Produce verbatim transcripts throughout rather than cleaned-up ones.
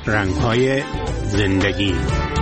رنگ‌های زندگی.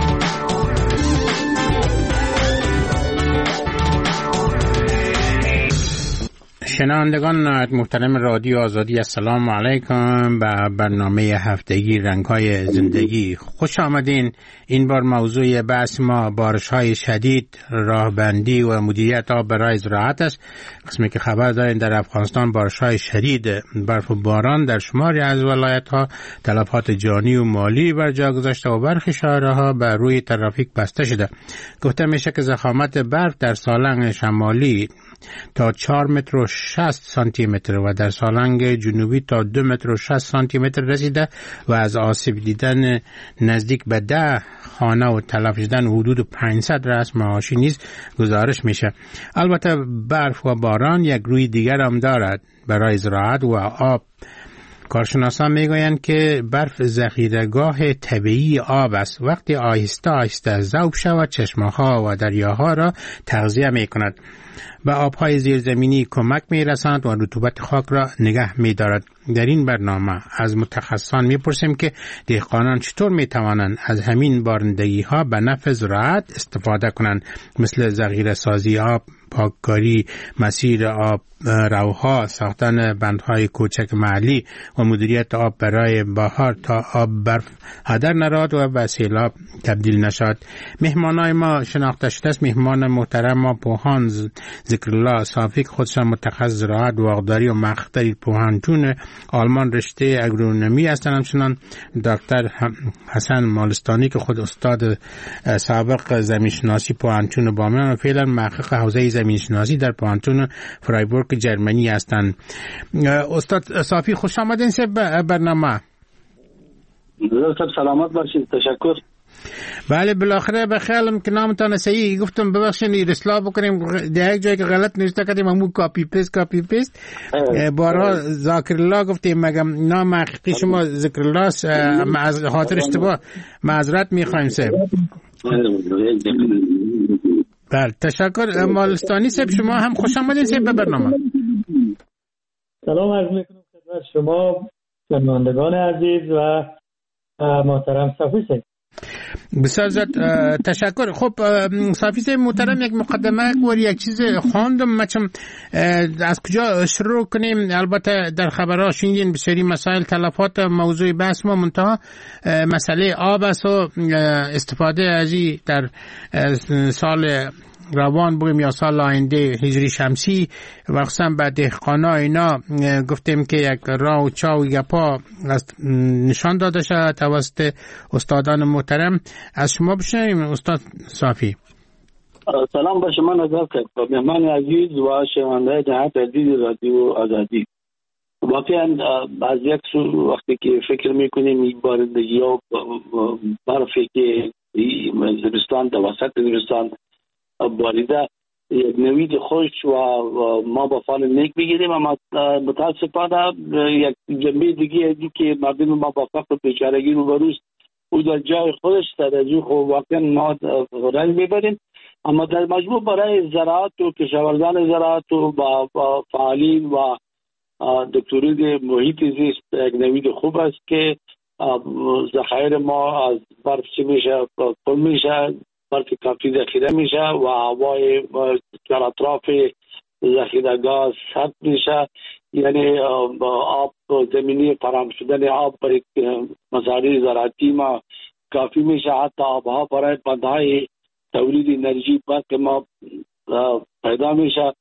شنوندگان محترم رادیو آزادی، السلام علیکم. به برنامه هفتگی رنگ‌های زندگی خوش آمدین. این بار موضوع بحث ما بارش‌های شدید، راهبندی و مدیریت آب برای زراعت است. قسمی که خبر دارین در افغانستان بارش‌های شدید، برف و باران در شماری از ولایت‌ها تلفات جانی و مالی بر جا گذاشته و برخی شهرها بر روی ترافیک بسته شده. گفته میشه که ضخامت برف در سالنگ شمالی تا چهار متر و شصت سانتی متر و در سالنگ جنوبی تا دو متر و شصت سانتی متر رسیده و از آسیب دیدن نزدیک به ده خانه و تلف شدن حدود پانصد رأس معاشی نیز گزارش میشه. البته برف و باران یک روی دیگر هم دارد برای زراعت و آب. کارشناسان میگویند که برف ذخیره‌گاه طبیعی آب است. وقتی آهسته آهسته ذوب شود چشمه‌ها و دریاها را تغذیه میکند و آبهای زیرزمینی کمک میرساند و رطوبت خاک را نگه میدارد. در این برنامه از متخصصان میپرسیم که دهقانان چطور میتوانند از همین بارندگی ها به نفع زراعت استفاده کنند، مثل ذخیره سازی آب، پاککاری مسیر آب روها، ساختن بندهای کوچک محلی و مدیریت آب برای بهار تا آب برف هدر نرود و به سیلاب تبدیل نشود. مهمانای ما شناخته شده است. مهمان محترم ما پوهان ذکرالله صافی، خودشان متخصص زراعت و باغداری و مقطع پوهنتون آلمان رشته اگرونومی هستند. همچنان دکتر حسن مالستانی که خود استاد سابق زمینشناسی پوهنتون بامیان و فعلا محقق حوزه زمینشناسی در پوهنتون فرایبورگ جرمنی هستند. استاد صافی خوش آمدین به برنامه. درود، سلامت باشید. تشکر. بله، بالاخره به خیالم که نامتان صحیح گفتم، ببخشید اصلاح بکنیم در یک جایی که غلط نوشته کردیم، همون کاپی پیست کاپی پیست بارها ذاکرالله گفتیم، مگم نام حقیقی شما ذکرالله است. از خاطر اشتباه معذرت میخوایم سه. بله تشکر. مالستانی صاحب شما هم خوش آمدین صاحب به برنامه. سلام عرض میکنم خدمت شما شنوندگان عزیز و محترم صافی صاحب. بسیار زیاد تشکر. خب صافی صاحب محترم، یک مقدمه و یک چیز خواندم، مچم از کجا شروع کنیم؟ البته در خبرها شنیدین بسیاری مسائل تلفات موضوع بحث ما، منتها مسئله آب است و استفاده از این در سال روان بگیم یا سال آینده هجری شمسی و خصوصا به دهقانا اینا گفتیم که یک راه و چا و گپا نشان داده شد توسط استادان محترم. از شما بشنویم استاد صافی. سلام به شما نظر کرد مهمان عزیز و شنونده جهت عزیز رادیو آزادی. واقعا از یک سو وقتی که فکر میکنیم این بارندگی ها برفی که زمستان در وسط زمستان باریده یک نوید خوش و ما با فال نیک بگیریم، اما متاسفانه یک جنبه دیگه ازی که مردم ما با فقر و بیچارگی روبروست او در جای خودش در ازی خب واقعا ما رنج میبریم. اما در مجموع برای زراعت و کشاورزان زراعت و با فعالین و دکتری محیط زیست یک نوید خوب است که ذخایر ما از برف چی میشه کم میشه، برف کافی ذخیره میشه و هوای در اطراف ذخیره‌گاه سرد میشه، یعنی آب زمینی فراهم شدن آب برای مزارع زراعتی ما کافی میشه. حتی آبها برای بندهای تولید انرژی برق ما پیدا میشه.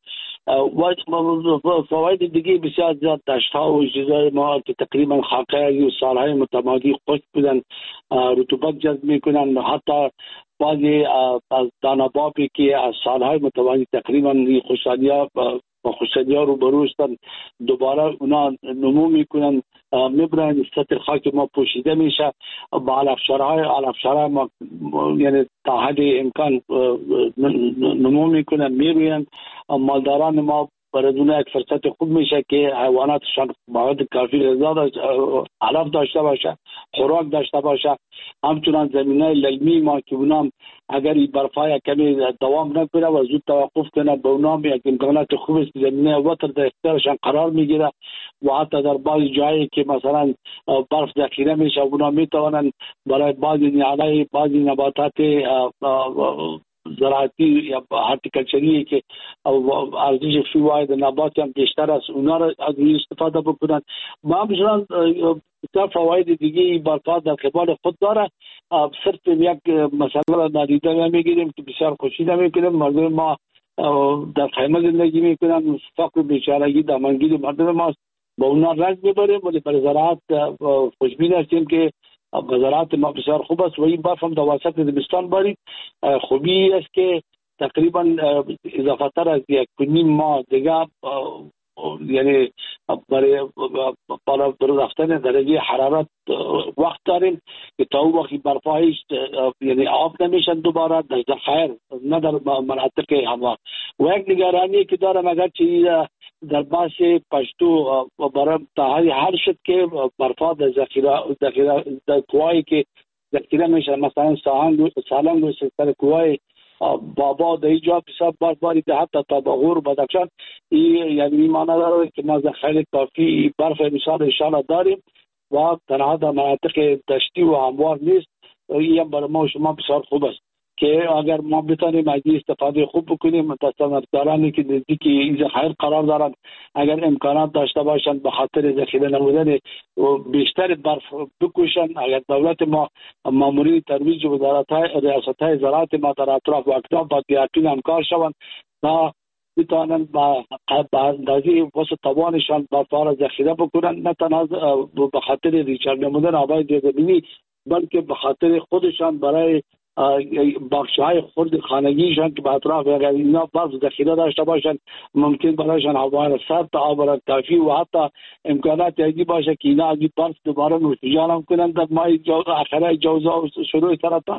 و فواید دیگه بسیار زیاد دشت‌ها و چیزای ما که تقریبا خاکه و سالهای متمادی خشک بودن رطوبت جذب میکنن. حتی بعضی از دانه‌بابی که از سالهای متمادی تقریبا خوشحالی‌ها با خوشحالی‌ها روبرو هستند دوباره اونا نمو میکنن، میبرن سطح خاک ما پوشیده میشه. با علفشارهای علفشارهای ما یعنی تا حد امکان نمو میکنن میروین. مالداران ما برای اونها یک فرصت خوب میشه که حیواناتشان مواد کافی غذا داشته، علف داشته باشه، خوراک داشته باشه. همچنان زمینای للمی ما که اونام اگر این برفای کمی دوام نکنه و زود توقف کنه، به اونام یک امکانات خوب است. زمینه وتر در اختیارشان قرار میگیره و حتی در بعض جایی که مثلا برف ذخیره میشه، اونا میتوانند برای بعضی نیالای بعضی نباتات زراعتی یا هارتیکلچری که ارزش فیواید نبات هم بیشتر است، اونا را از این استفاده بکنن. ما همچنان بسیار فواید دیگه برفا در قبال خود داره. صرف یک مسئله را نادیده نمیگیریم که بسیار خوشی نمیکنیم. مردم ما در خیمه زندگی میکنن، فقر بیچارگی دامنگیر مردم ما با اونا رنج میبریم، ولی برای زراعت خوشبین هستیم که زراعت ما بسیار خوب است و این برف هم در وسط زمستان بارید. خوبی است که تقریبا اضافه تر از یک نیم ماه دیگه یعنی برای بالا رفتن درجه حرارت وقت داریم که تا اون وقت برفا هیچ یعنی آب نمیشن دوباره در ذخایر نه در مناطق هوا. و یک نگرانی که دارم اگر چه در باس پشتو برای تاهی حل شد که برفا در ذخیره ذخیره در کوهایی که ذخیره میشه، مثلا سالنگ سالنگ و سر کوه بابا در اینجا بسیار برفباری ده حتی تا باغور بدخشان، این یعنی معنی داره که ما ذخایر کافی برف امسال انشاءالله داریم و تنها در مناطق دشتی و هموار نیست. این هم برای ما و شما بسیار خوب است که اگر ما بتانیم از این استفاده خوب بکنیم. تصنیف‌دارانی که نزدیک این ذخایر قرار دارند اگر امکانات داشته باشند به خاطر ذخیره نمودن بیشتر برف بکشن. اگر دولت ما مامورین ترویج وزارت‌های ریاست‌های زراعت ما در اطراف و اکناف با دیارتون همکار شوند تا بتانند با اندازه وسط توانشان برف را ذخیره بکنند، نه تنها به خاطر ریچار نمودن آبای زیرزمینی بلکه به خاطر خودشان برای بخش‌های خرد خانگیشان که به اطراف اگر اینا برف ذخیره داشته باشند ممکن برایشان هوا سرد تا آب کافی و حتی امکانات دیگه باشه که اینا از برف دوباره نوشیجان هم کنند در ماه آخره جوزا و شروع سرطان.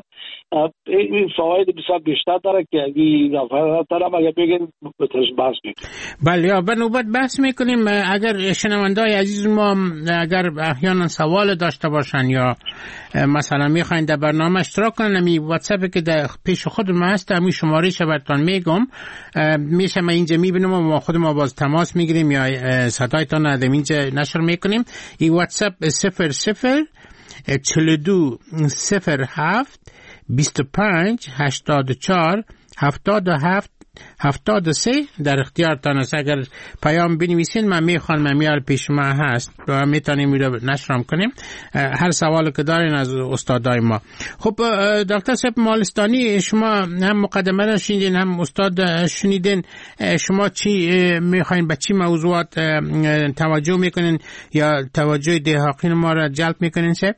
این فواید بسیار بیشتر داره که اگه اضافه دارم اگر بگیم بترش بحث میکنیم. بله یا به نوبت بحث میکنیم. اگر شنوندای عزیز ما اگر احیانا سوال داشته باشن یا مثلا میخواین در برنامه اشتراک کنن، می واتساپی که در پیش خود ما هست همین شمارهش براتون میگم، میشه ما اینجا میبینم و ما خود ما باز تماس میگیریم یا صدایتان از اینجا نشر میکنیم. این واتساپ صفر صفر چهل و دو صفر هفت بیست و پنج هشتاد و چهار هفتاد و هفت هفتاد و سه در اختیارتان است. اگر پیام بنویسین من میخوام میال پیش ما هست و میتونیم میره نشرم کنیم هر سوالی که دارین از استادای ما. خب دکتر صاحب مالستانی، شما هم مقدمه را شنیدین هم استاد شنیدین، شما چی میخواین به چی موضوعات توجه میکنین یا توجه دهاقین ما را جلب میکنین؟ صاحب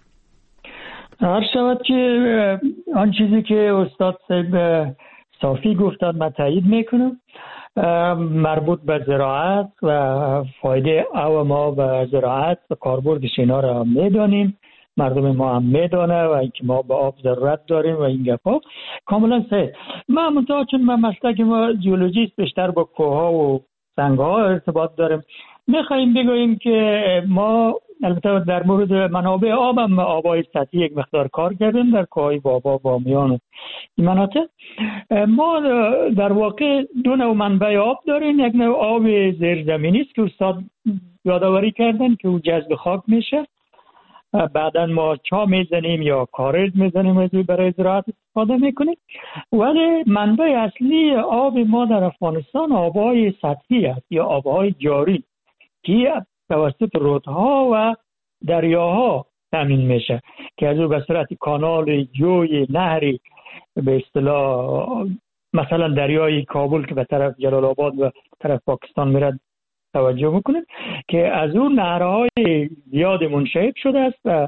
هر شود که آن چیزی که استاد صاحب صافی گفتن من تایید میکنم، مربوط به زراعت و فایده او ما به زراعت و کاربردش اینا را میدانیم، مردم ما هم میدانه و اینکه ما به آب ضرورت داریم و این گپا کاملا صحیح. ما منتها چون ما مسلک ما جیولوژیست بیشتر با کوها و سنگ ها ارتباط داریم، میخواییم بگوییم که ما البته در مورد منابع آب هم آبای سطحی یک مقدار کار کردیم در کوههای بابا بامیان و این مناطق. ما در واقع دو نوع منبع آب داریم، یک نوع آب زیرزمینی است که استاد یادآوری کردن که او جذب خاک میشه، بعدا ما چا میزنیم یا کارز میزنیم از برای زراعت استفاده میکنیم. ولی منبع اصلی آب ما در افغانستان آبهای سطحی است یا آبهای جاری که توسط رودها و دریاها تامین میشه که از او به صورت کانال، جوی، نهری به اصطلاح مثلا دریای کابل که به طرف جلال آباد و طرف پاکستان میره توجه میکنیم که از اون نهرهای زیاد منشعب شده است و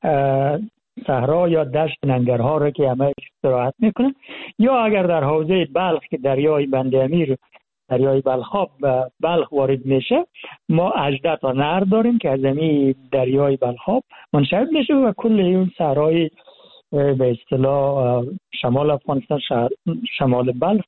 صحرا یا دشت ننگرها را که همه استراحت میکنن. یا اگر در حوزه بلخ که دریای بند امیر دریای بلخاب و بلخ وارد میشه، ما هجده تا نهر داریم که از همین دریای بلخاب منشعب میشه و کل اون صحرای به اصطلاح شمال افغانستان، شمال بلخ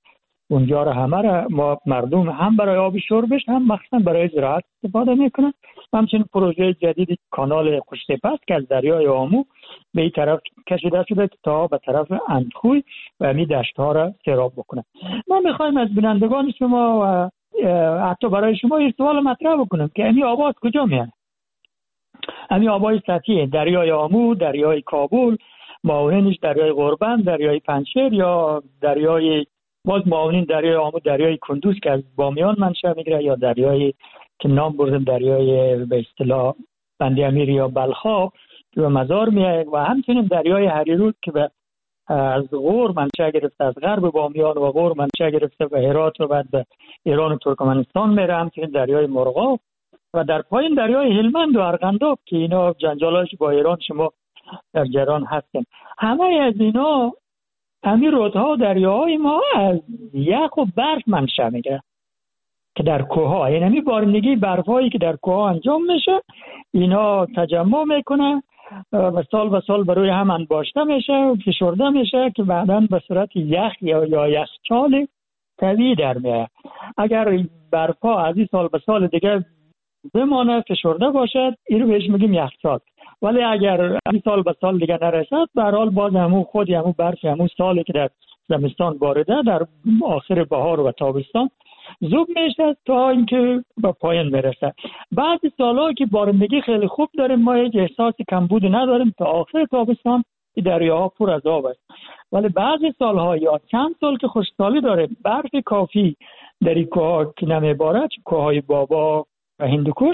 اونجا رو همه را ما مردم هم برای آب شربش هم مخصوصا برای زراعت استفاده میکنن. همچنین پروژه جدید کانال خوشتپه است که از دریای آمو به این طرف کشیده شده تا به طرف اندخوی و همین دشت ها را سیراب بکنه. ما میخوایم از بینندگان شما و حتی برای شما این سوال مطرح بکنم که همین آب از کجا میاد؟ همین آبای سطحی دریای آمو، دریای کابل، معاونینش دریای قربن، دریای پنجشیر یا دریای باز معاونین دریای آمو، دریای کندوز که از بامیان منشأ میگیره یا دریای که نام بردیم دریای به اصطلاح بندی امیر یا بلخاب که به مزار میاد و همچنین دریای هریرود که به از غور منشأ گرفته، از غرب بامیان و غور منشأ گرفته به هرات و بعد به ایران و ترکمنستان میره. همچنین دریای مرغاب و در پایین دریای هلمند و ارغنداب که اینا جنجالاش با ایران شما در جریان هستن. همه از اینا همین رودها و دریاهای ما از یخ و برف منشأ میگیره که در کوه‌ها، یعنی همین بارندگی برفایی که در کوه‌ها انجام میشه اینا تجمع میکنه و سال به سال بروی هم انباشته میشه و فشرده میشه که بعداً به صورت یخ یا یا یخچال طبیعی در میاد. اگر برفا از این سال به سال دیگه بمانه فشرده باشد این رو بهش میگیم یخچال، ولی اگر این سال به سال دیگه نرسد به هر حال باز همون خود همون برف همون سالی که در زمستان بارده در آخر بهار و تابستان زوب میشه تا اینکه به پایان میرسه. بعضی سالها که بارندگی خیلی خوب داریم ما هیچ احساس کمبود نداریم تا آخر تابستان دریاها پر از آب است، ولی بعضی سالها یا چند سال که خشکسالی داره برف کافی در این کوه‌ها که نمیباره، کوههای بابا و هندوکش،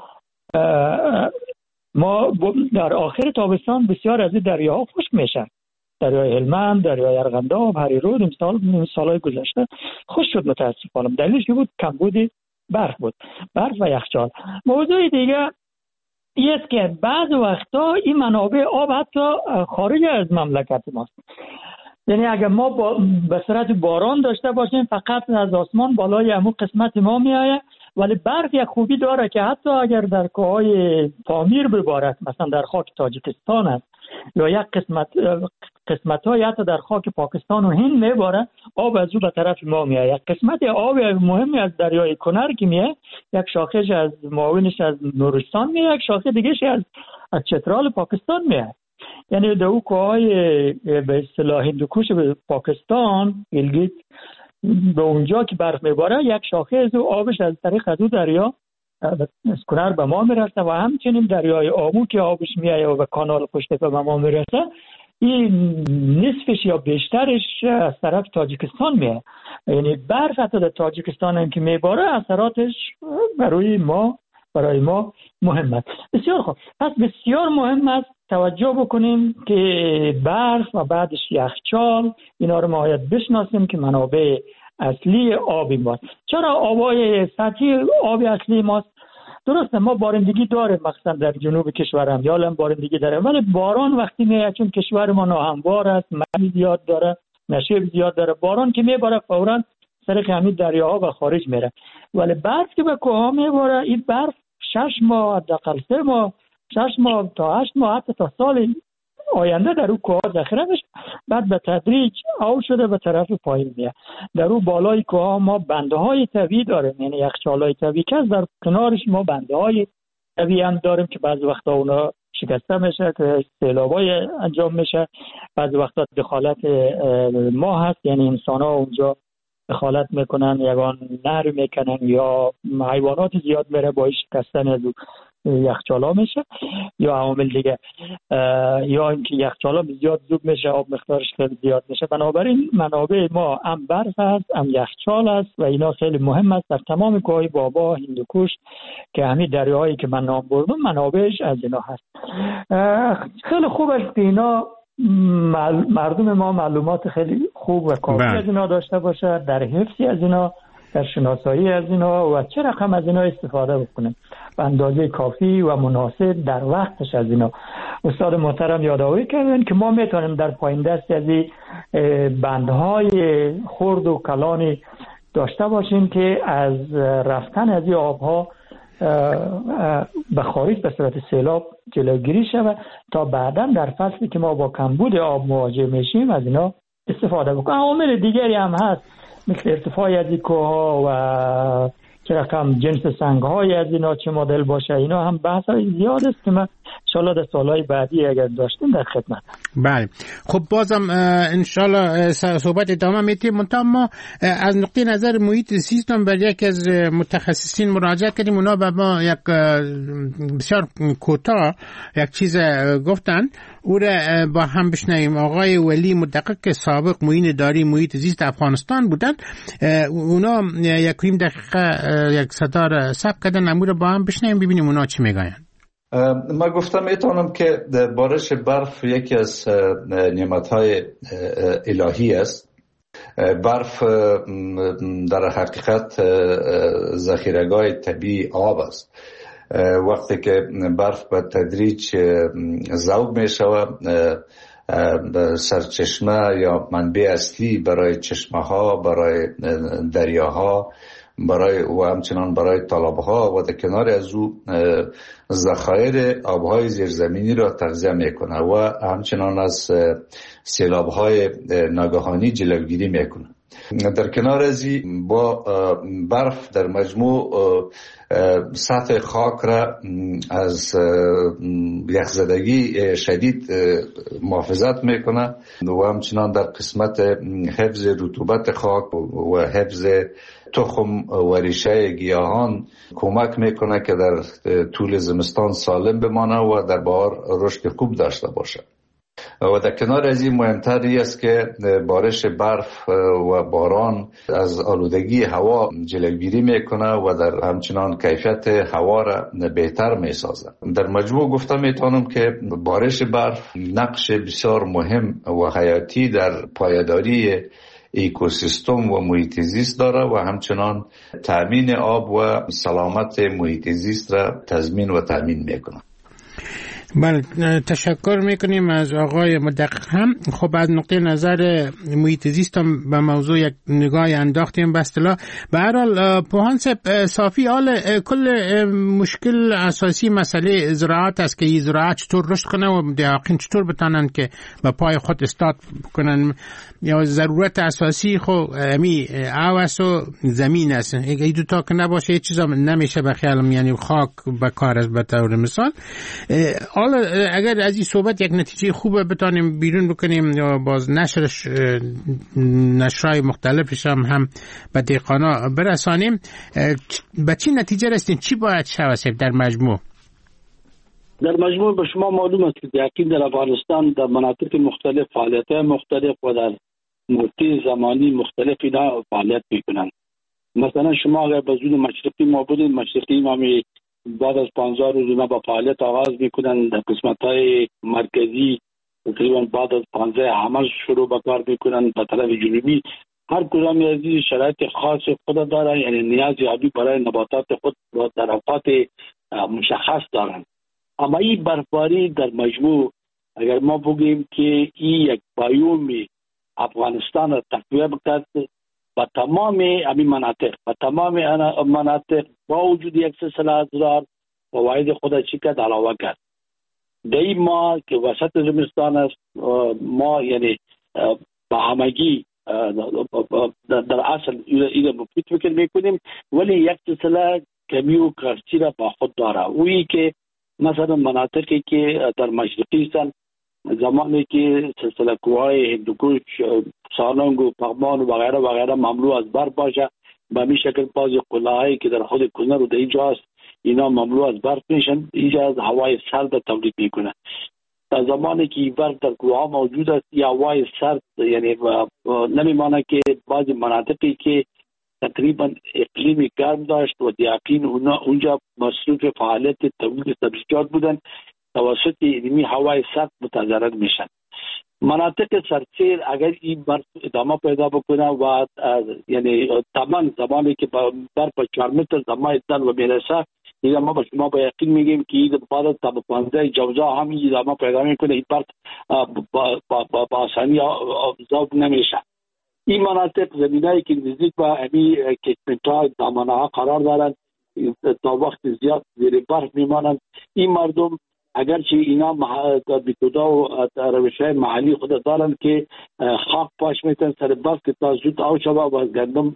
ما در آخر تابستان بسیار از این دریاها خشک میشن. دریای هلمند، دریای ارغنداب، هریرود امسال این سالهای گذشته خشک شد متاسفانه. دلیلش بود کمبود برف بود، برف و یخچال. موضوع دیگه است که بعض وقتا این منابع آب حتی خارج از مملکت ماست. یعنی اگر ما با به صورت باران داشته باشیم فقط از آسمان بالای همون قسمت ما میآید، ولی برف یک خوبی داره که حتی اگر در کوههای پامیر ببارد، مثلا در خاک تاجیکستان است یا یک قسمت قسمت های حتی در خاک پاکستان و هند میباره، آب از او به طرف ما میاد. یک قسمت آب مهمی از دریای کنر که میاد، یک شاخهش از معاونش از نورستان میاد، یک شاخه دیگهش از از چترال پاکستان میاد. یعنی در او کوههای به اصطلاح هندوکش به پاکستان گیلگیت به اونجا که برف میباره یک شاخه از او آبش از طریق از او دریا از کنر به ما میرسه و همچنین دریای آمو که آبش میایه و به کانال خوشتپه به ما میرسه، این نصفش یا بیشترش از طرف تاجیکستان میایه. یعنی برف حتی در تاجیکستان هم که میباره اثراتش برای ما برای ما مهم است. بسیار خوب، پس بسیار مهم است توجه بکنیم که برف و بعدش یخچال اینا رو ما باید بشناسیم که منابع اصلی آبی ماست. چرا آبای سطحی آبی اصلی ماست؟ درسته ما بارندگی داریم، مثلا در جنوب کشورم یا هم بارندگی داره، ولی باران وقتی میاد چون کشور ما ناهموار است، ممی زیاد داره، نشیب زیاد داره، باران که میباره فوراً سر همین دریاها به خارج میره. ولی برف که به کوهها میباره این برف شش ماه حداقل سه ماه شش ماه تا هشت ماه حتی تا سال آینده در اون کوه ذخیره میشه، بعد به تدریج آب شده به طرف پایین میاد. در اون بالای کوه ما بنده های طبیعی داریم، یعنی یخچال های طبیعی که در کنارش ما بنده های طبیعی هم داریم که بعضی وقتا اونا شکسته میشه که سیلابای انجام میشه، بعضی وقتا دخالت ما هست، یعنی انسان ها اونجا دخالت میکنن، یگان نهر میکنن یا حیوانات زیاد میره باعث شکستن از یخچالا میشه یا عوامل دیگه، یا اینکه یخچالا زیاد زوب میشه، آب مقدارش خیلی زیاد میشه. بنابراین منابع ما هم برف هست هم یخچال است و اینا خیلی مهم است در تمام کوههای بابا، هندوکش که همین دریاهایی که من نام بردم منابعش از اینا هست. خیلی خوب است که اینا مردم ما معلومات خیلی خوب و کافی از اینا داشته باشه، در حفظی از اینا، در شناسایی از اینا و چه رقم از اینا استفاده بکنیم به اندازه کافی و مناسب در وقتش از اینا. استاد محترم یادآوری کردن که ما میتونیم در پایین دست از این بندهای خرد و کلانی داشته باشیم که از رفتن از این آبها به خارج به صورت سیلاب جلوگیری شود تا بعدا در فصلی که ما با کمبود آب مواجه میشیم از اینا استفاده بکنیم. عوامل دیگری هم هست مثل ارتفاع از این کوه و چه رقم جنس سنگ های از اینا چه مدل باشه، اینا هم بحث های زیاد است که من انشالله در سالهای بعدی اگر داشتیم در خدمت. بله خب بازم انشالله صحبت ادامه میتیم. منتها ما از نقطه نظر محیط زیستم بر یک از متخصصین مراجعه کردیم، اونا به ما یک بسیار کوتاه یک چیز گفتن، او را با هم بشنویم. آقای ولی مدقق سابق معین اداری محیط زیست افغانستان بودن، اونا یک نیم دقیقه یک صدا را ثبت کردن، امور با هم بشنویم ببینیم اونا چی میگن. ما گفتم میتونم که بارش برف یکی از نعمتهای الهی است. برف در حقیقت ذخیره‌گاه طبیعی آب است. وقتی که برف به تدریج ذوب می شود، سرچشمه یا منبع اصلی برای چشمه ها، برای دریاها، برای و همچنان برای تالاب‌ها و در کنار از او ذخایر آب‌های زیرزمینی را تغذیه می‌کنه و همچنان از سیلاب‌های ناگهانی جلوگیری می‌کنه. در کنار از این با برف در مجموع سطح خاک را از یخزدگی شدید محافظت میکنه و همچنان در قسمت حفظ رطوبت خاک و حفظ تخم و ریشه گیاهان کمک میکنه که در طول زمستان سالم بمانه و در بهار رشد خوب داشته باشه. و در کنار از این مهمتری است که بارش برف و باران از آلودگی هوا جلوگیری میکنه و در همچنان کیفیت هوا را بهتر میسازه. در مجموع گفتم میتونم که بارش برف نقش بسیار مهم و حیاتی در پایداری اکوسیستم و محیط زیست داره و همچنان تامین آب و سلامت محیط زیست را تضمین و تامین میکنه. بله تشکر میکنیم از آقای مدقق هم. خب از نقطه نظر محیط زیست هم به موضوع یک نگاهی انداختیم. به اصطلاح به هر حال پوهان صافی حال کل مشکل اساسی مسئله زراعت است که این زراعت چطور رشد کنه و دهقان چطور بتانن که به پای خود استاد کنن. یا ضرورت اساسی خو امی آواس و زمین است، اگه دو تا که نباشه هیچ چیزا نمیشه به خیالم، یعنی خاک به کار است. به طور مثال حالا اگر از این صحبت یک نتیجه خوبه بتانیم بیرون بکنیم یا باز نشرش نشرهای مختلفش هم هم به دهقانا برسانیم، به چی نتیجه رسیدین؟ چی باید شود در مجموع؟ در مجموع به شما معلوم است که دهقان در افغانستان در مناطق مختلف فعالیت‌های مختلف و در مدت زمانی مختلف اینا فعالیت میکنن. مثلا شما اگر به زون مشرقی ما بودید، مشرقی ما می بعد از پانزده روز اینا با فعالیت آغاز میکنن. در قسمت‌های مرکزی تقریبا بعد از پانزده همه شروع به کار میکنن. به طرف جنوبی هر کدام از این شرایط خاص خود داره، یعنی نیاز آبی برای نباتات خود در اوقات مشخص دارن. اما این برفباری در مجموع اگر ما بگیم که این یک بایوم افغانستان را تقویه بکرد با تمام همین مناطق با تمام مناطق با وجود یک سلسله ازرار فواید خود چی کرد علاوه کرد. در این ما که وسط زمستان است ما یعنی با همگی در اصل این مفید فکر میکنیم، ولی یک سلسله کمی و کارچی را با خود داره. اویی که مثلا مناطقی که در مشرقی هستند زمانی که سلسله کوههای هندوکش، سالنگ و پغمان و غیره و غیره مملو از برف باشه، به همین شکل بعض قلعه‌هایی که در خود کنر و در اینجا هست اینا مملو از برف میشن، اینجا از هوای سرد تولید میکنه. در زمانی که برف در کوه ها موجود است یا هوای سرد یعنی نمیمانه که بعض مناطقی که تقریبا اقلیم گرم داشت و دیاقین اونجا مصروف فعالیت تولید سبزیجات بودن، توسط اینمی هوای سرد متضرر میشن. مناطق سرسیر اگر این برف ادامه پیدا بکنه و یعنی تمام زمانی که برف چهار متر زمان دل و میرسه، دیگه ما به شما با یقین میگیم که این بعد از تا پانزده جوزا هم این ادامه پیدا میکنه، این برف با, با, با, با آسانی ذوب نمیشه. این مناطق زمینایی که نزدیک با امی کشمنت‌ها دامنه‌ها قرار دارند تا وقت زیاد زیر برف میمانند. این مردم اگرچه اینا بیتودا و روش‌های محلی خود دارن که خاک پاش میتن سر برف که تا زود آب شوه و گندم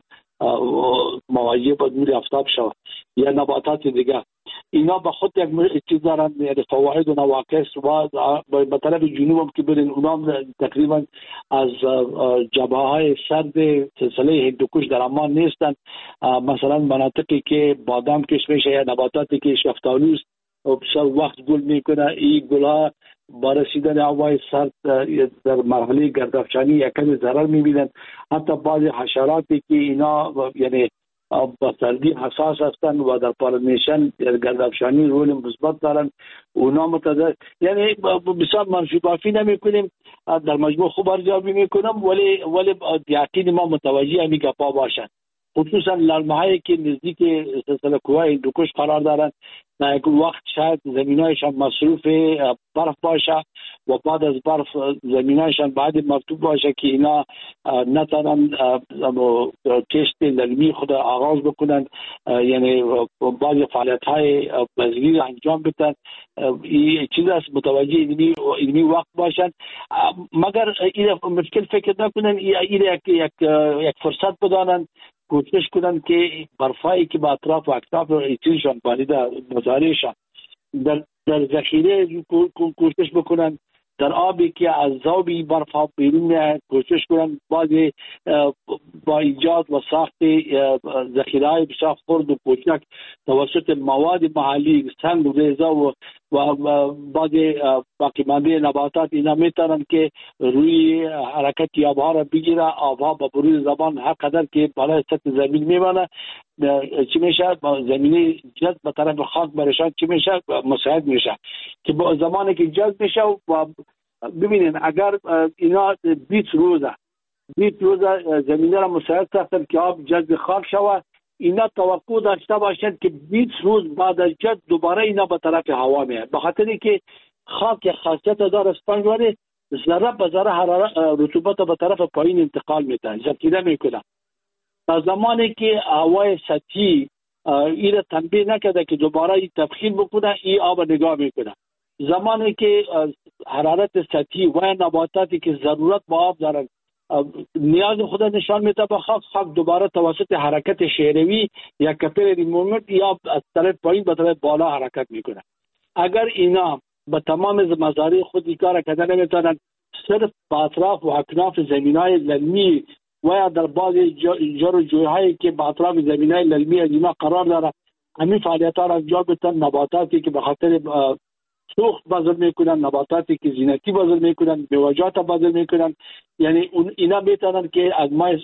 مواجه با نور آفتاب شوه یا نباتات دیگه. اینا به خود یک چیز دارن، یعنی فواید و نواقص و به طرف جنوب هم که برین اونا تقریبا از جبهه های سرد سلسله هندوکش در عمان نیستن. مثلا مناطقی که بادام کش میشه یا نباتاتی که شفتالو است و بسیار وقت گل میکنه، این گلها با رسیدن هوای سرد در مرحله گردافچانی یکم ضرر میبینن. حتی بعضی حشراتی که اینا یعنی با سردی حساس هستند و در پالینیشن گردافچانی رول مثبت دارن، اونا متضرر، یعنی بسیار منفی بافی نمیکنیم، در مجموع خوب ارزیابی میکنم، ولی ولی یقین ما متوجه همین گپا باشن، خصوصا لرمه‌هایی که نزدیک سلسله کوه هندوکش قرار دارند. در یک وقت شاید زمینایشان مصروف برف باشه و بعد از برف زمینایشان بعد مرطوب باشه که اینا نتونن کشت للمی خود آغاز بکنند، یعنی بعضی فعالیت‌های بذری انجام بدن. این چیز است متوجه اینمی اینمی وقت باشن، مگر این مشکل فکر نکنن، این یک یک یک فرصت بدانند، کوشش کنن که برفایی که با اطراف و اکتاف ایتیشان بالیده مزارعشان در در ذخیره کوشش بکنن، در آبی که از ذوبی برف ها بیرون میاد کوشش کنن بعضی با ایجاد و ساخت ذخیره‌های بسیار خرد و کوچک توسط مواد محلی سنگ و ریزه و و بعضی باقی مانده نباتات اینا میتونن که روی حرکت آبها را بگیره، آبها با بروز زبان هر قدر که بالای سطح زمین میمانه چی میشه زمینی جذب به طرف خاک برشان چی میشه مساعد میشه که با زمانی که جذب میشه و ببینین اگر اینا بیست روزه بیست روزه زمینه را مساعد ساختن که آب جذب خاک شود، اینا توقع داشته باشند که بیست روز بعد از جذب دوباره اینا به طرف هوا میاد، به خاطر اینکه خاک خاصیت داره اسپنجواری ذره به ذره حرارت رطوبت به طرف پایین انتقال میده، ذخیره میکنه. تا زمانی که هوای سطحی این را تنبیه نکرده که دوباره این تبخیر بکنه، این آب نگاه میکنه. زمانی که حرارت سطحی و نباتاتی که ضرورت به آب دارن نیاز خود نشان میده به خاک، خاک دوباره توسط حرکت شیروی یا کپیلری موومنت یا از طرف پایین به طرف بالا حرکت میکنه. اگر اینا به تمام مزارع خود کار کردن نمیتونن، صرف به اطراف و اکناف زمینای للمی و یا در بعضی جر و جویهایی که به اطراف زمینای للمی اینا قرار داره همین فعالیت ها را انجام بدن، نباتاتی که به خاطر سوخت بذر میکنن، نباتاتی که زینتی بذر میکنن، میوه‌جات بذر میکنن، یعنی اینا میتونن که از مای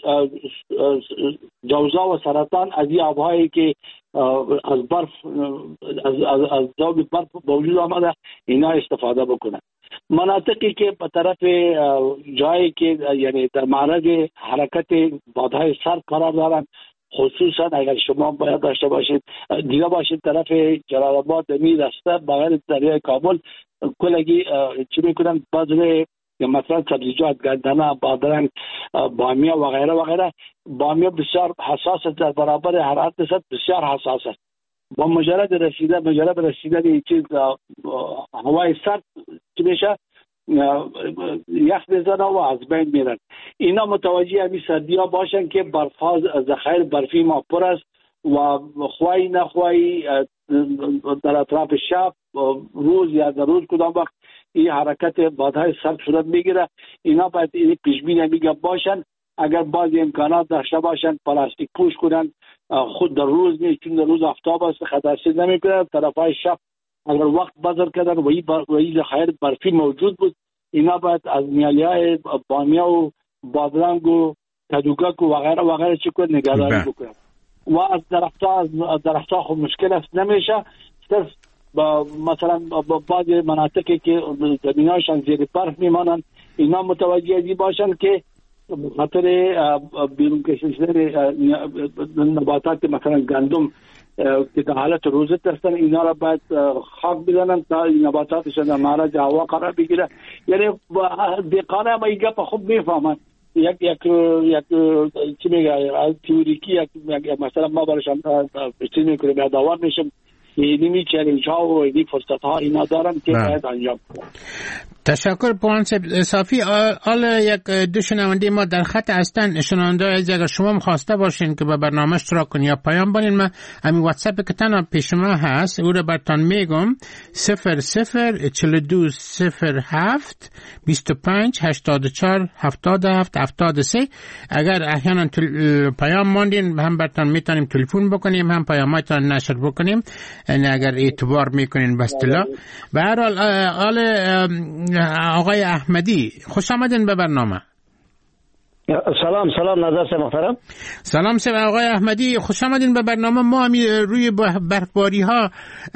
جوزا و سرطان از این آبهایی که از برف از از از ذوب برف موجود آمده اینا استفاده بکنن. مناطقی که به طرف جایی که یعنی در معرض حرکت بادهای سرد قرار دارن، خصوصا اگر شما باید داشته باشید دیگه باشید طرف جلال آباد دمی رسته بغیر دریای کابل کلگی چی میکنن بذر یا مثلا سبزیجات گندنه، بادرنگ، بامیه و غیره و غیره. بامیه بسیار حساس است، در برابر حرارت سطح بسیار حساس است. با مجرد رسیدن مجرد رسیدن این چیز هوای سرد چی میشه یخ بزنه و از بین میرن. اینا متوجه همین سردی ها باشن که برفاز ذخایر برفی ما پر است و خواهی نخواهی در اطراف شب روز یا در روز کدام وقت این حرکت بادهای سرد صورت میگیره. اینا باید این پیش بینی میگه باشن، اگر بعضی امکانات داشته باشن پلاستیک پوش کنن، خود در روز نیست چون در روز آفتاب است خطرسیز نمیکنه، طرفای شب اگر وقت بذر کردن و این ذخایر برفی موجود بود اینا باید از نیالیهای بامیه و بادرنگ و کدوگک و غیره و غیره چی کنه نگهداری بکنن. و از درختها از درختها خب مشکل است نمیشه، صرف با مثلا با بعضی مناطقی که زمیناشان زیر برف میمانند اینا متوجه ازی باشن که خاطر بیرون کشیدن نباتات مثلا گندم که در حالت روزت هستن اینا را باید خاک بزنن تا نباتاتشان در معرض هوا قرار بگیره. یعنی دقیقانه ما این گپ خوب میفهمن، یک یک یک چی میگه تئوریکی یک مثلا ما براشون چیز میکنیم یادآور میشم اینی چالش ها و اینی فرصت ها اینا دارن که باید انجام کنن. تشکر پوان صافی. حال یک دو شنونده ما در خط هستن. شنونده از اگر شما مخواسته باشین که به برنامه اشتراک کنین یا پیام بدین، من همین واتساپ که تنها پیش ما هست او رو براتون میگم: صفر صفر چهل و دو صفر هفت بیست و پنج هشتاد و چهار هفتاد و هفت هفتاد و سه. اگر احیانا پیام ماندین هم براتون میتونیم تلفن بکنیم، هم پیاماتون نشر بکنیم اگر اعتبار میکنین به اصطلاح. به هر حال حال آقای احمدی خوش آمدین به برنامه. سلام سلام نظر سے محترم. سلام سه آقای احمدی، خوش آمدین به برنامه. ما همی روی برفباری ها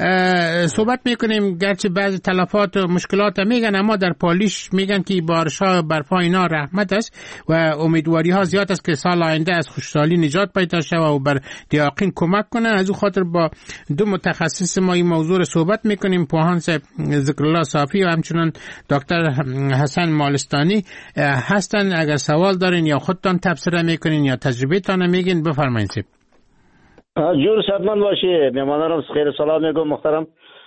صحبت میکنیم، گرچه بعض تلفات و مشکلات میگن، اما در پالیش میگن که بارش ها برفا اینا رحمت است و امیدواری ها زیاد است که سال آینده از خشکسالی نجات پیدا شود و بر دیاقین کمک کنه. از او خاطر با دو متخصص ما این موضوع رو صحبت میکنیم، پوهان ذکرالله صافی و همچنان دکتر حسن مالستانی هستن. اگر سوال دارین یا خودتان تبصره میکنین یا تجربه تان میگین بفرمایید. سیب جور صحتمند باشی. میمانانم خیر سلام میگم محترم.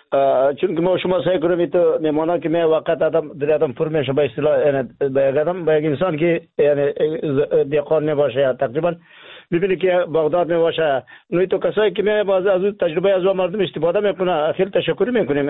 چون که ما شما سعی کنیم تو میمانا که می وقت آدم در آدم فرم میشه به اصطلاح، یعنی به آدم به انسان که یعنی دیقان نباشه یا تقریبا ببینی که بغداد می باشه، نوی تو کسایی که می باز از تجربه از مردم استفاده میکنه. خیلی تشکر میکنیم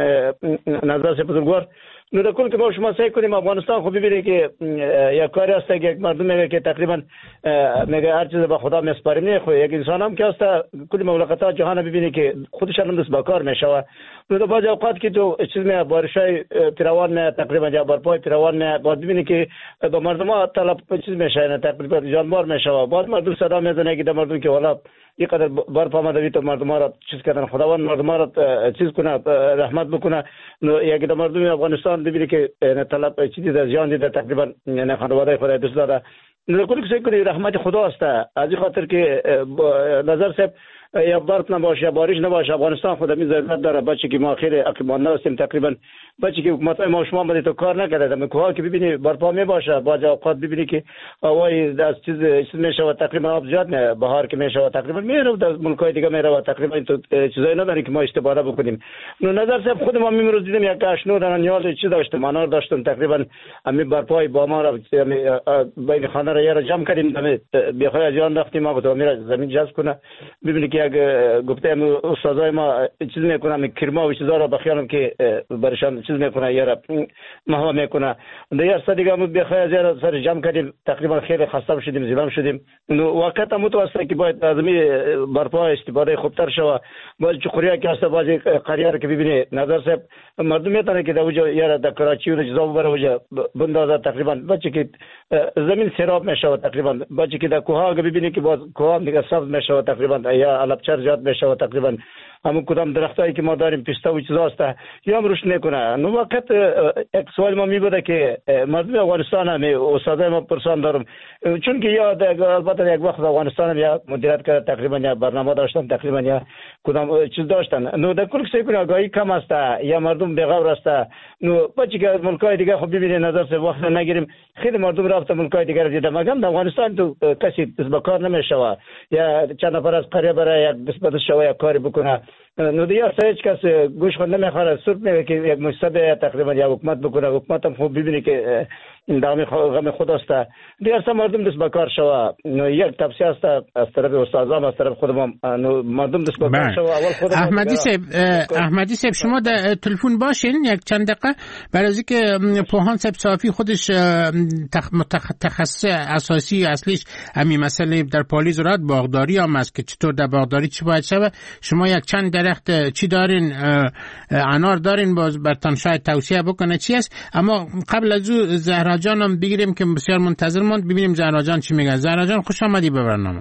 نظر سے بزرگوار. نو در کل که ما شما سعی کنیم افغانستان خود ببینید که یک کاری هست که یک مردم میگه که تقریبا میگه هر چیز به خدا میسپاریم. نه خو یک انسان هم که هست کلی مملکت‌ها جهان ببینید که خودش هم دست به کار میشه. نو در بعض اوقات که تو چیز می بارشای پیروان نه تقریبا یا برپای پیروان نه بعد ببینید که به مردم ها طلب چیز میشه، نه تقریبا جانبار میشه. بعد مردم صدا میزنه که در مردم که والا اینقدر برف آمده تو مردم ها را چیز کردن، خداوند مردم ها را چیز کنه، رحمت بکنه. نو یک در مردم افغانستان ببینید که طلب چیزی در زیان دیده تقریبا، یعنی خانواده خود دوست داره. نو کلی که کنی رحمت خدا است. از این خاطر که نظر صاحب یا برف نباشه یا بارش نباشه، افغانستان خود می ضرورت داره. بچه که ما خیر عقلمند هستیم تقریبا، بچه که حکومت ما شما بده تو کار نکرده. میگه که ببینی برپا می باشه، بعض اوقات ببینی که هوای از چیز چیز میشه و تقریبا آب زیاد نه، بهار که میشه و تقریبا میره در ملکای دیگه میره و تقریبا تو چیزایی نداره که ما استفاده بکنیم. نو نظر صاحب خود ما امروز دیدیم یک اشنو دارن یال چیز داشتم، منار داشتم تقریبا امی برپای با ما را بین خانه را یه جمع کردیم، به خیر جان رفتیم ما تو میره زمین جذب کنه. ببینی که گفته استادای ما چیز میکنه کرما و چیزا را بخیالم که برشان چیز میکنه یارا محو میکنه. دیگه است دیگه ما بخیر زیاد سر جمع کردیم، تقریبا خیلی خسته شدیم، زیرام شدیم. وقت متوسط که باید لازمی برپا استفاده خوبتر شوه. باز چخوریا که است بازی قریار که ببینی نظر صاحب مردم میتونه که دوجا یارا در کراچی و جزا بره وجا بندازه تقریبا بچه که زمین سیراب میشه تقریبا، بچه که در کوها ببینی که باز کوها دیگه سبز میشه تقریبا یا علبچر زیاد میشه تقریبا. همون کدام درختایی که ما داریم پیستا و چیزا است یا هم روش نکنه. نو وقت یک سوال ما می بوده که مردم افغانستان هم استادای ما پرسان دارم، چون که یا البته یک وقت افغانستان هم یا مدیریت کرده تقریبا یا برنامه داشتن تقریبا یا کدام چیز داشتن. نو در کل سعی کنه آگاهی کم است یا مردم بی‌غور است. نو بچه که ملکای دیگه خب ببینید نظر سے وقت نگیریم، خیلی مردم رفت ملکای دیگه دیدم، مگم در افغانستان تو کسی دست به کار نمیشه یا چند نفر از قریه برای یک دست به دست شوه یا کاری بکنه. نو دیگه هیچ کس گوش خود نمیخوره، سرت میگه که یک مستبه تقریبا یا حکومت بکنه. حکومت هم خوب ببینی که این دغه غم خود است. دیگه اصلا مردم دست به کار شوه. یک تفسیر است از طرف استادام، از طرف خودم، مردم دست به کار شوه. اول خودم احمدی صاحب احمدی صاحب شما در تلفن باشین یک چند دقیقه، برای اینکه پوهان صاحب صافی خودش تخصص اساسی اصلیش همین مسئله در پالیز راد باغداری هم است که چطور در باغداری چی باید شود. شما یک چند درخت چی دارین؟ انار دارین؟ باز برتان شاید توصیه بکنه چی است. اما قبل از او زهرا جانم بگیریم که بسیار منتظر موند ببینیم زهرا جان چی میگه. زهرا جان خوش آمدی به برنامه.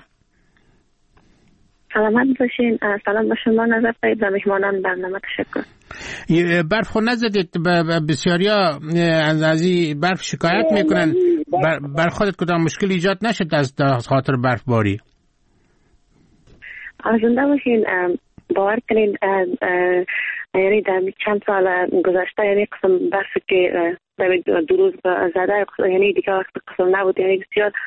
سلامت باشین. سلام به شما نظر فرید و مهمانان برنامه. تشکر. برف خود نزدید؟ بسیاریا از ازی برف شکایت میکنن. بر, بر خودت کدام مشکل ایجاد نشد از خاطر برف باری؟ زنده باشین. باور کنین یعنی در چند سال گذشته یعنی قسم برف که در دو روز زده یعنی دیگه وقت قسم نبود، یعنی بسیار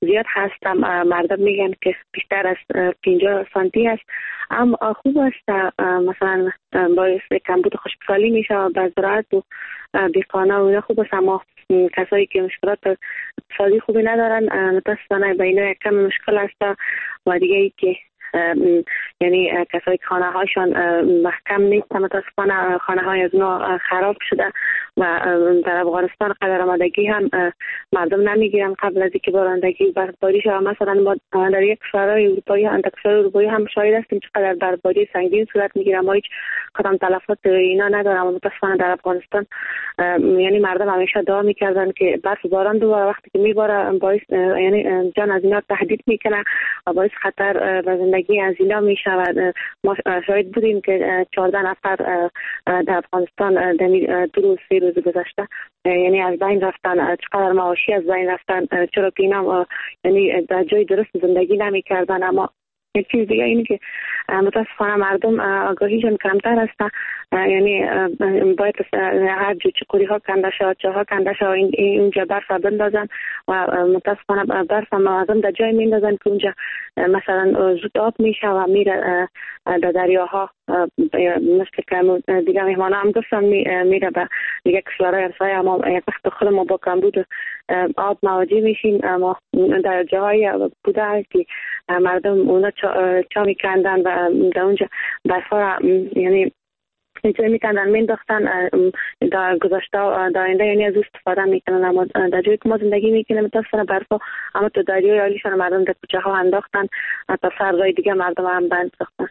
زیاد هست. مردم میگن که بیشتر از پنجاه سانتی است. اما خوب است مثلا باعث کمبود خشکسالی میشه و به زراعت و دیقانه و خوب است. اما کسایی که مشکلات اقتصادی خوبی ندارن متاسفانه به اینا کم مشکل است. و دیگه ای که یعنی کسایی که خانه هاشون محکم نیست متاسفانه خانه های از اونا خراب شده و در افغانستان قدر آمادگی هم مردم نمیگیرن قبل از اینکه بارندگی برفباری شود. مثلا ما در یک کشورهای اروپایی هم کشورهای اروپایی هم شاهد هستیم چقدر برفباری سنگین صورت میگیره ما هیچ کدام تلفات اینا ندارم. متاسفانه در افغانستان یعنی مردم همیشه دعا میکردن که برف باران دوباره وقتی که میباره باعث یعنی جان از اینا تهدید میکنه و باعث خطر به زندگی از اینا میشود. ما شاهد بودیم که چهارده نفر در افغانستان دو روز سه روز گذشته یعنی از بین رفتن. چقدر معاشی از بین رفتن چرا که اینا یعنی در جای درست زندگی نمیکردن. اما یک چیز دیگه اینه که متاسفانه مردم آگاهیشون کمتر است. یعنی باید هر جو چکوری ها کنده شد چه ها کنده شد اینجا برف بندازن و متاسفانه برف مردم در جای میندازن که اونجا مثلا زود آب میشه و میره در دریاها. مثل که دیگه مهمانه هم گفتم میره به دیگه کشورهای ارسای. اما یک وقت خود ما با کمبود آب مواجه میشیم. اما در جاهای بوده که مردم اونا چا, چا میکندن و در اونجا برفا یعنی اینجا میکندن مینداختن در گذشته در آینده یعنی از استفاده میکنن. اما در جایی که ما زندگی میکنیم متاسفانه برفا اما تو دریای عالیشان مردم در کوچه ها انداختن تا سرزای دیگه مردم هم بند ساختن.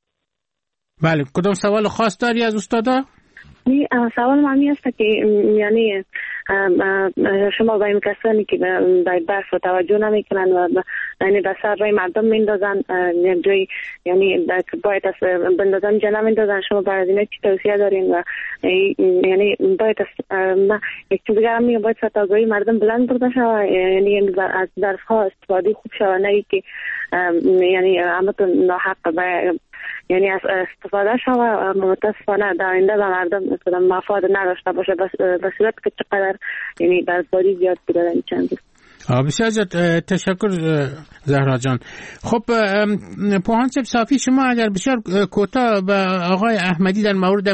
بله کدام سوال خاص داری از استادا؟ نی سوال معنی است که یعنی شما با این کسانی که به برف توجه نمیکنن و یعنی به سر رای مردم میندازن جای یعنی باید از بندازن جا نمیندازن شما برای اینا چی توصیه دارین؟ و یعنی باید از یک چیز دیگر هم میگم باید سطح آگاهی مردم بلند برده شود یعنی از برف ها استفاده خوب شود نه که یعنی همتون ناحق یعنی از استفاده شود متاسفانه در آینده به مردم مفاد نداشته باشه به صورت که چقدر یعنی برفباری زیاد بوده در این چند روز. بسیار زیاد تشکر زهرا جان. خب پوهان صاحب صافی شما اگر بسیار کوتاه به آقای احمدی در مورد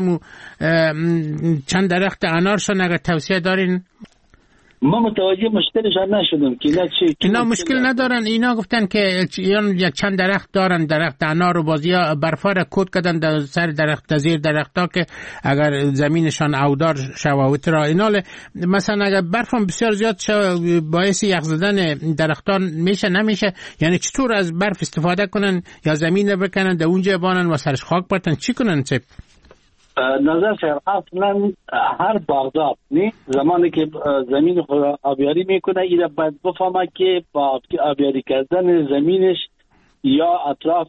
چند درخت انارشان اگر توصیه دارین؟ ما متوجه مشکلشان نشدم که اینا چی اینا مشکل ندارن. اینا گفتن که یک چند درخت دارن درخت انار و بازیا برفا را کود کردن در سر درخت زیر درختا که اگر زمینشان اودار شواوت را ایناله مثلا اگر برفم بسیار زیاد شو باعث یخ زدن درختان میشه نمیشه یعنی چطور از برف استفاده کنن یا زمین بکنن در اونجا بانن و سرش خاک بردن چی کنن؟ چه نظر شد اصلا هر باغدار نی زمانی که زمین خود آبیاری میکنه ایره باید بفهمه که با آبیاری کردن زمینش یا اطراف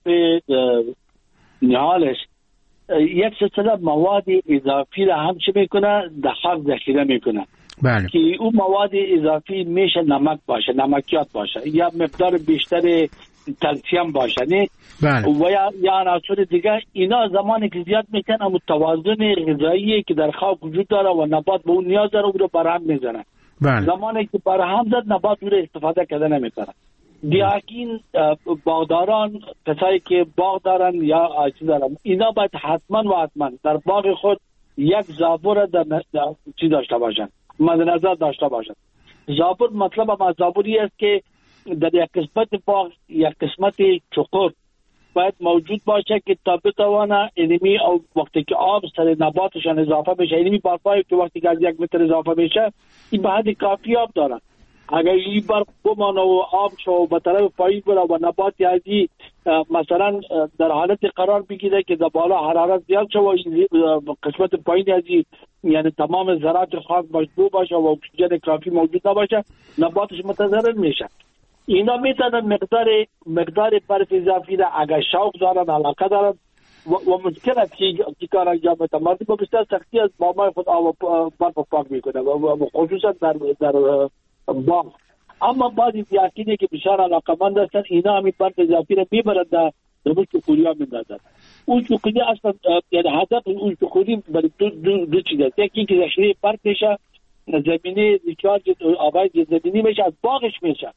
نهالش یک سلسله مواد اضافی را هم چه میکنه در خاک ذخیره میکنه. بله. که اون مواد اضافی میشه نمک باشه نمکیات باشه یا مقدار بیشتر کلسیم باشه نه بله. و یا یا عناصر دیگه اینا زمانی که زیاد میکنه متوازن غذایی که در خاک وجود داره و نبات به اون نیاز داره او رو برهم میزنه. بله. زمانی که برهم زد نبات او رو استفاده کرده نمیکنه. دیاکین باغداران کسایی که باغ دارن یا چیز دارن اینا باید حتما و حتما در باغ خود یک زابور در چی داشته باشن مد نظر داشته باشن. زابور مطلب از زابوری است که در یک قسمت باغ یک قسمت چقور باید موجود باشه که تا بتوانه اینمی او وقتی که آب سر نباتشان اضافه بشه اینمی برفایی که وقتی که از یک متر اضافه بشه این به حد کافی آب دارن. اگر این برف بمانه و آب شو به طرف پایین بره و نبات یازی مثلا در حالت قرار بگیره که در بالا حرارت زیاد شو و قسمت پایین یازی یعنی تمام ذرات خاک مشبوع باشه و اکسیژن کافی موجود نباشه نباتش متضرر میشه. اینا میتونن مقدار مقدار برف اضافی را اگر شوق دارن علاقه دارن و, و ممکن است که کار انجام بدن. مردم با بسیار سختی از بامای خود آب برف پاک میکنه و خصوصا در در باغ. اما بعضی دیاکینه که بسیار علاقمند هستن اینا همین برف اضافی را میبرن در دو چکوری ها میندازن. اون چکوری اصلا یعنی هدف اون چکوری برای دو دو دو چیز است. یکی که ذخیره برف میشه زمینی ریچارج آبای زمینی میشه از باغش میشه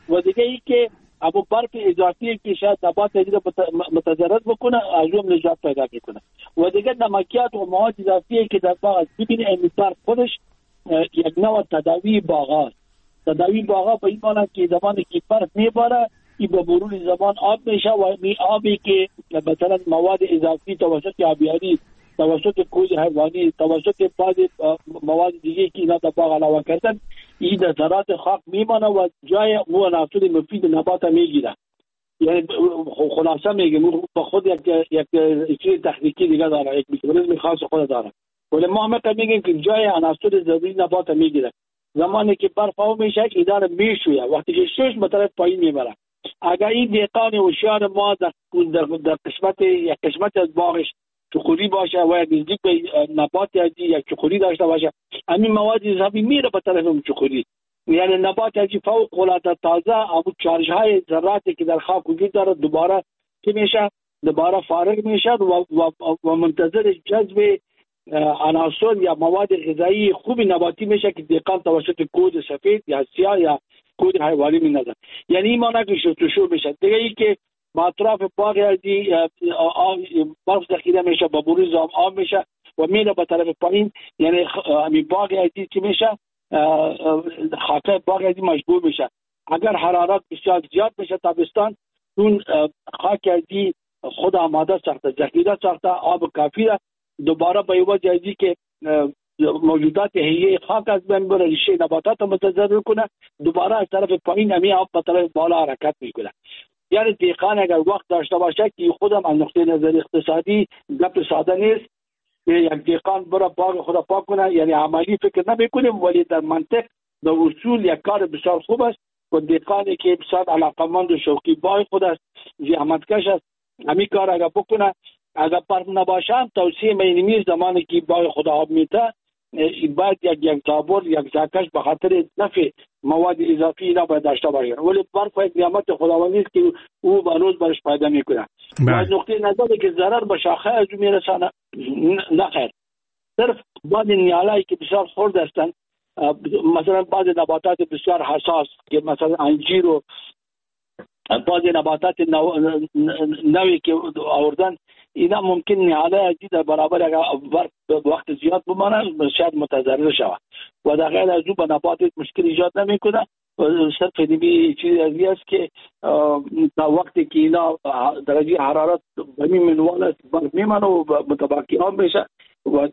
و دیگه ای که ابو برف اضافی که شاید نبات رو متضرر بکنه از اون نجات پیدا میکنه و دیگه نمکیات و مواد اضافی که در باغ ببینید این برف خودش یک نوع تداوی باغ است. تداوی باغ به این معنی که زمانی که برف میباره این به مرور زمان آب میشه و این آبی که مثلا مواد اضافی توسط آبیاری توسط کوز حیوانی توسط بعض مواد دیگه که اینا در باغ علاوه کردن این در ذرات خاک میمانه و جای او عناصر مفید نبات میگیره. یعنی خلاصه میگم با خود یک یک چیز تکنیکی دیگه داره، یک میکروبیسم خاص خود داره، ولی ما هم میگیم که جای عناصر ضروری نبات میگیره. زمانی که برف آب میشه اینا رو میشویه، وقتی که شش به طرف پایین میبره. اگر این دهقان هوشیار ما در در قسمت یک قسمت از باغش چخوری باشه و یک نزدیک به نبات یادی یک چخوری داشته باشه، همین مواد اضافی میره به طرف اون چخوری، یعنی نبات یادی فوق العاده تازه ابو چارج های ذراتی که در خاک وجود داره دوباره چی میشه؟ دوباره فارغ میشه و, و, و منتظر جذب عناصر یا مواد غذایی خوب نباتی میشه که دهقان توسط کود سفید یا سیاه یا کود حیوانی میندازه. یعنی این معنی که شروع میشه. دیگه ای که با اطراف باغ یادی برف ذخیره میشه، با بروز آب آب میشه و میره به طرف پایین، یعنی همین باغ یادی چی میشه؟ خاک باغ یادی مشبوع میشه. اگر حرارت بسیار زیاد میشه تابستان، اون خاک یادی خود آماده ساخته، ذخیره ساخته، آب کافی ده، دوباره به یوه جایزی که موجودات حیه خاک از بین بره، ریشه نباتات متضرر کنه، دوباره از طرف پایین همی آب به طرف بالا حرکت میکنه. یعنی دهقان اگر وقت داشته باشه که خودم از نقطه نظر اقتصادی گپ ساده نیست، یک دهقان بره باغ خود پاک کنه، یعنی عملی فکر نمیکنیم، ولی در منطق در اصول یک کار بسیار خوب است و دهقانی که بسیار علاقمند و شوقی باغ خود است، زحمتکش است، همین کار اگر بکنه، اگر برف نباشه هم توصیه مینیمی زمانی که باغ خود آب میته باید یک یک تابور یک زاکش به خاطر نفع مواد اضافی اینا باید داشته باشه، ولی برف یک نعمت خداوندی است که او به روز برش پیدا میکنه. از نقطه نظری که ضرر به شاخه از او میرسانه نه خیر، صرف بعض نیالایی که بسیار خرد هستند، مثلا بعض نباتات بسیار حساس که مثلا انجیر و بعض نباتات نوی که آوردن، اینا ممکن نیاله ازی در برابر اگر وقت زیاد بمانه شاید متضرر شود و در غیر از او به نبات مشکل ایجاد نمی کنه. صرف دیمی چیزی ازی است که تا وقتی که اینا درجه حرارت بمی منوال است برف میمانه و متباقی آب میشه و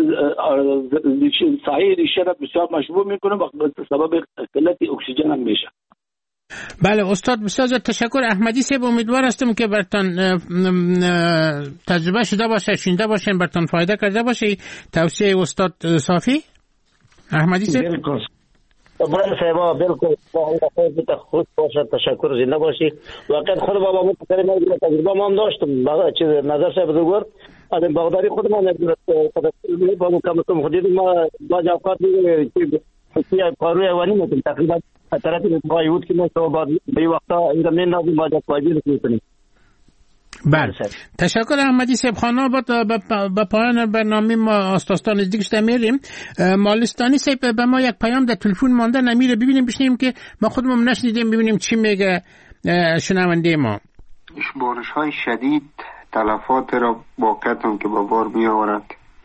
سایه ریشه را بسیار مشبوع میکنه و سبب قلت اکسیژن هم میشه. بله استاد بسیار تشکر. احمدی صاحب امیدوار هستم که برتان تجربه شده باشه، شنیده باشین، برتان فایده کرده باشه توصیه استاد صافی. احمدی صاحب بالکل بله صاحب بالکل خود خود باشه، تشکر، زنده باشی. واقعا خود بابا من تجربه ما هم داشتم با چیز نظر صاحب بزرگوار از باغداری خود ما با مکمل خودی ما با اوقات که کارو ایوانی میتونیم تقریبا طرف بایود که ما تو بعد به وقتا این زمین نازم با جوابی میکنیم. بله تشکر احمدی صاحب. خانم با پایان برنامه ما استاد نزدیک شده میریم. مالستانی صاحب به ما یک پیام در تلفن مانده، نمیره ببینیم بشنیم که ما خودمون نشنیدیم، ببینیم چی میگه شنونده ما. بارش های شدید تلفات را واقعیت هم که با بار می آورد،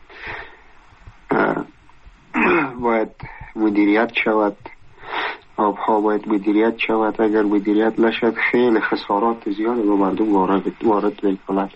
باید مدیریت شود، آبها باید مدیریت شود. اگر مدیریت نشد خیلی خسارات زیاد به مردم وارد می‌کند،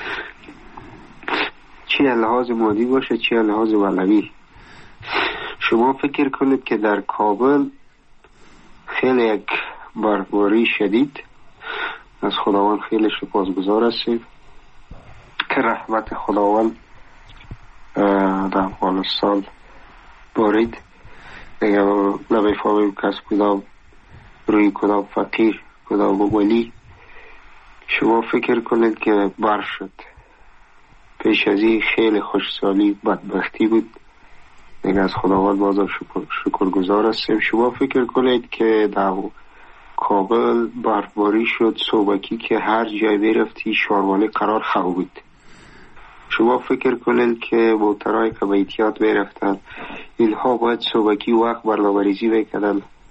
چه لحاظ مادی باشه چه لحاظ معنوی. شما فکر کنید که در کابل خیلی یک برفباری شدید، از خداوند خیلی سپاسگزار هستیم که رحمت خداوند در افغانستان بارید. دیگه نمیفهمیم کس کدام روی کدام فقیر کدام ولی. شما فکر کنید که برف شد، پیش از این خیلی خوشسالی بدبختی بود، دیگه از خداوند بازم شکر شکرگزار هستیم. شما فکر کنید که در کابل برفباری شد صوبکی که هر جای برفتی شاروانه قرار خواهد بود. شما فکر کنید که موترهای که به احتیاط میرفتن اینها باید صبحی وقت برنامه‌ریزی میکردن